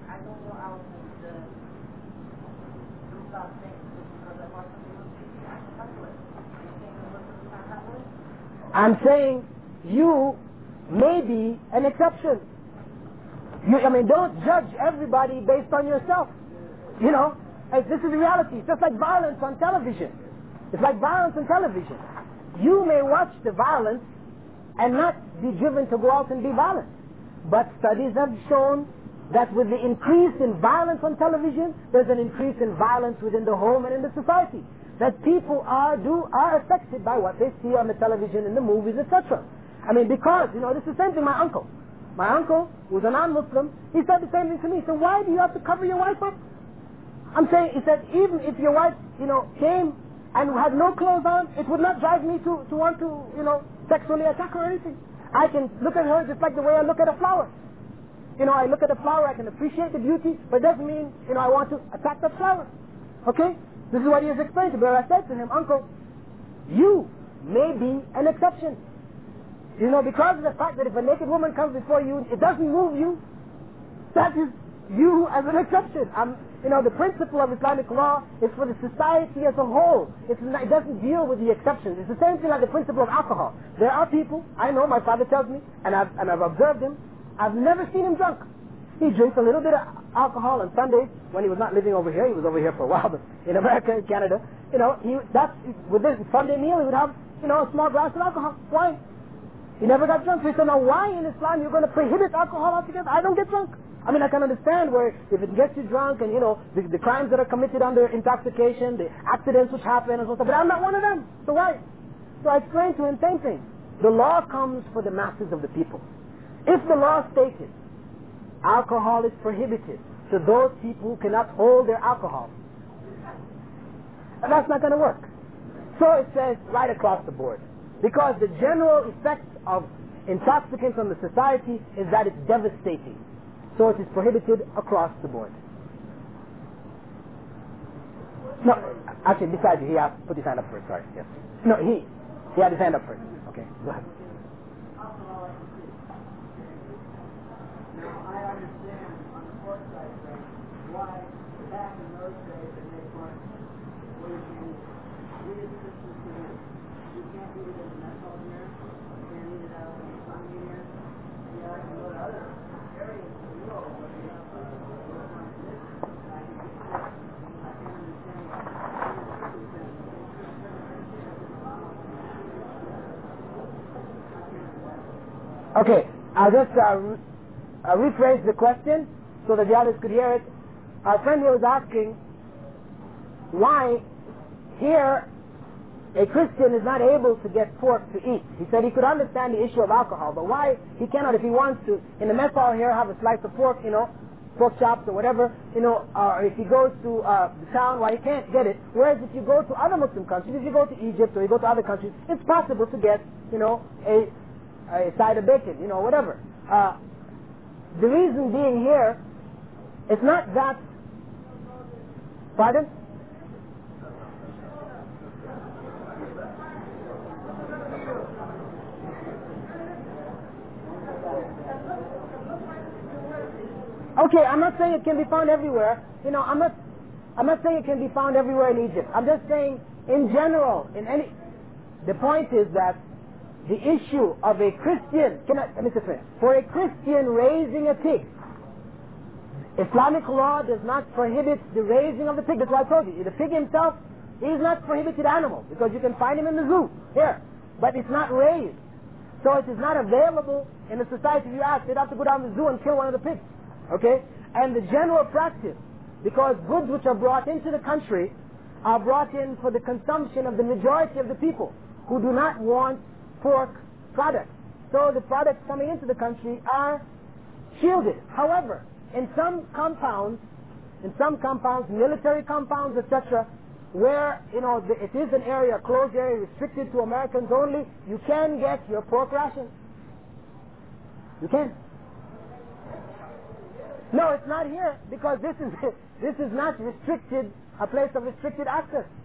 I'm saying you may be an exception. Don't judge everybody based on yourself. This is the reality. It's just like violence on television. It's like violence on television. You may watch the violence and not be driven to go out and be violent. But studies have shown that with the increase in violence on television, there's an increase in violence within the home and in the society. That people are affected by what they see on the television, in the movies, etc. Because, this is the same thing my uncle. My uncle, who's a non-Muslim, he said the same thing to me. So why do you have to cover your wife up? I'm saying, he said, even if your wife, came and had no clothes on, it would not drive me to want to, sexually attack her or anything. I can look at her just like the way I look at a flower. I look at a flower, I can appreciate the beauty, but it doesn't mean, I want to attack that flower. Okay? This is what he has explained to me. But I said to him, Uncle, you may be an exception. Because of the fact that if a naked woman comes before you, it doesn't move you. That is you as an exception. You know, the principle of Islamic law is for the society as a whole. It doesn't deal with the exceptions. It's the same thing like the principle of alcohol. There are people, I know, my father tells me, and I've observed him, I've never seen him drunk. He drinks a little bit of alcohol on Sundays when he was not living over here. He was over here for a while, but in America and Canada, you know, with this Sunday meal, he would have, you know, a small glass of alcohol, wine. He never got drunk. So he said, now why in Islam you're going to prohibit alcohol altogether? I don't get drunk. I mean, I can understand where if it gets you drunk and, you know, the crimes that are committed under intoxication, the accidents which happen and so on, but I'm not one of them. So why? So I explained to him, same thing. The law comes for the masses of the people. If the law stated alcohol is prohibited to those people who cannot hold their alcohol, and that's not going to work. So it says right across the board. Because the general effect of intoxicants on the society is that it's devastating. So it is prohibited across the board. No, actually, besides you, he asked, put his hand up first, sorry. Yes. No, he had his hand up first. Okay, go ahead. Now, I understand on the pork side thing why back in those days they made pork where you can read it Christmas to him. You can't eat it in the mess hall here. You can't eat it out in the sun here. You know, I can go to other areas of the world where they have food with my tradition. And I can get sick. I can understand why. Okay, I'll just rephrase the question so that the others could hear it. Our friend here was asking why here a Christian is not able to get pork to eat. He said he could understand the issue of alcohol, but why he cannot, if he wants to, in the mess hall here, have a slice of pork, you know, pork chops or whatever, you know, or if he goes to the town, why he can't get it. Whereas if you go to other Muslim countries, if you go to Egypt or you go to other countries, it's possible to get, you know, a side of bacon, you know, whatever. The reason being here, it's not that, pardon? Okay, I'm not saying it can be found everywhere. You know, I'm not saying it can be found everywhere in Egypt. I'm just saying, in general, the point is that the issue of a Christian, Mr. Smith, for a Christian raising a pig, Islamic law does not prohibit the raising of the pig. That's why I told you. The pig himself is not prohibited animal because you can find him in the zoo here, but it's not raised. So it is not available in the society. If you ask, they'd have to go down to the zoo and kill one of the pigs. Okay? And the general practice, because goods which are brought into the country are brought in for the consumption of the majority of the people who do not want pork products. So the products coming into the country are shielded. However, in some compounds, military compounds, etc., where, you know, it is an area, a closed area, restricted to Americans only, you can get your pork rations. You can. No, it's not here, because this is not restricted, a place of restricted access.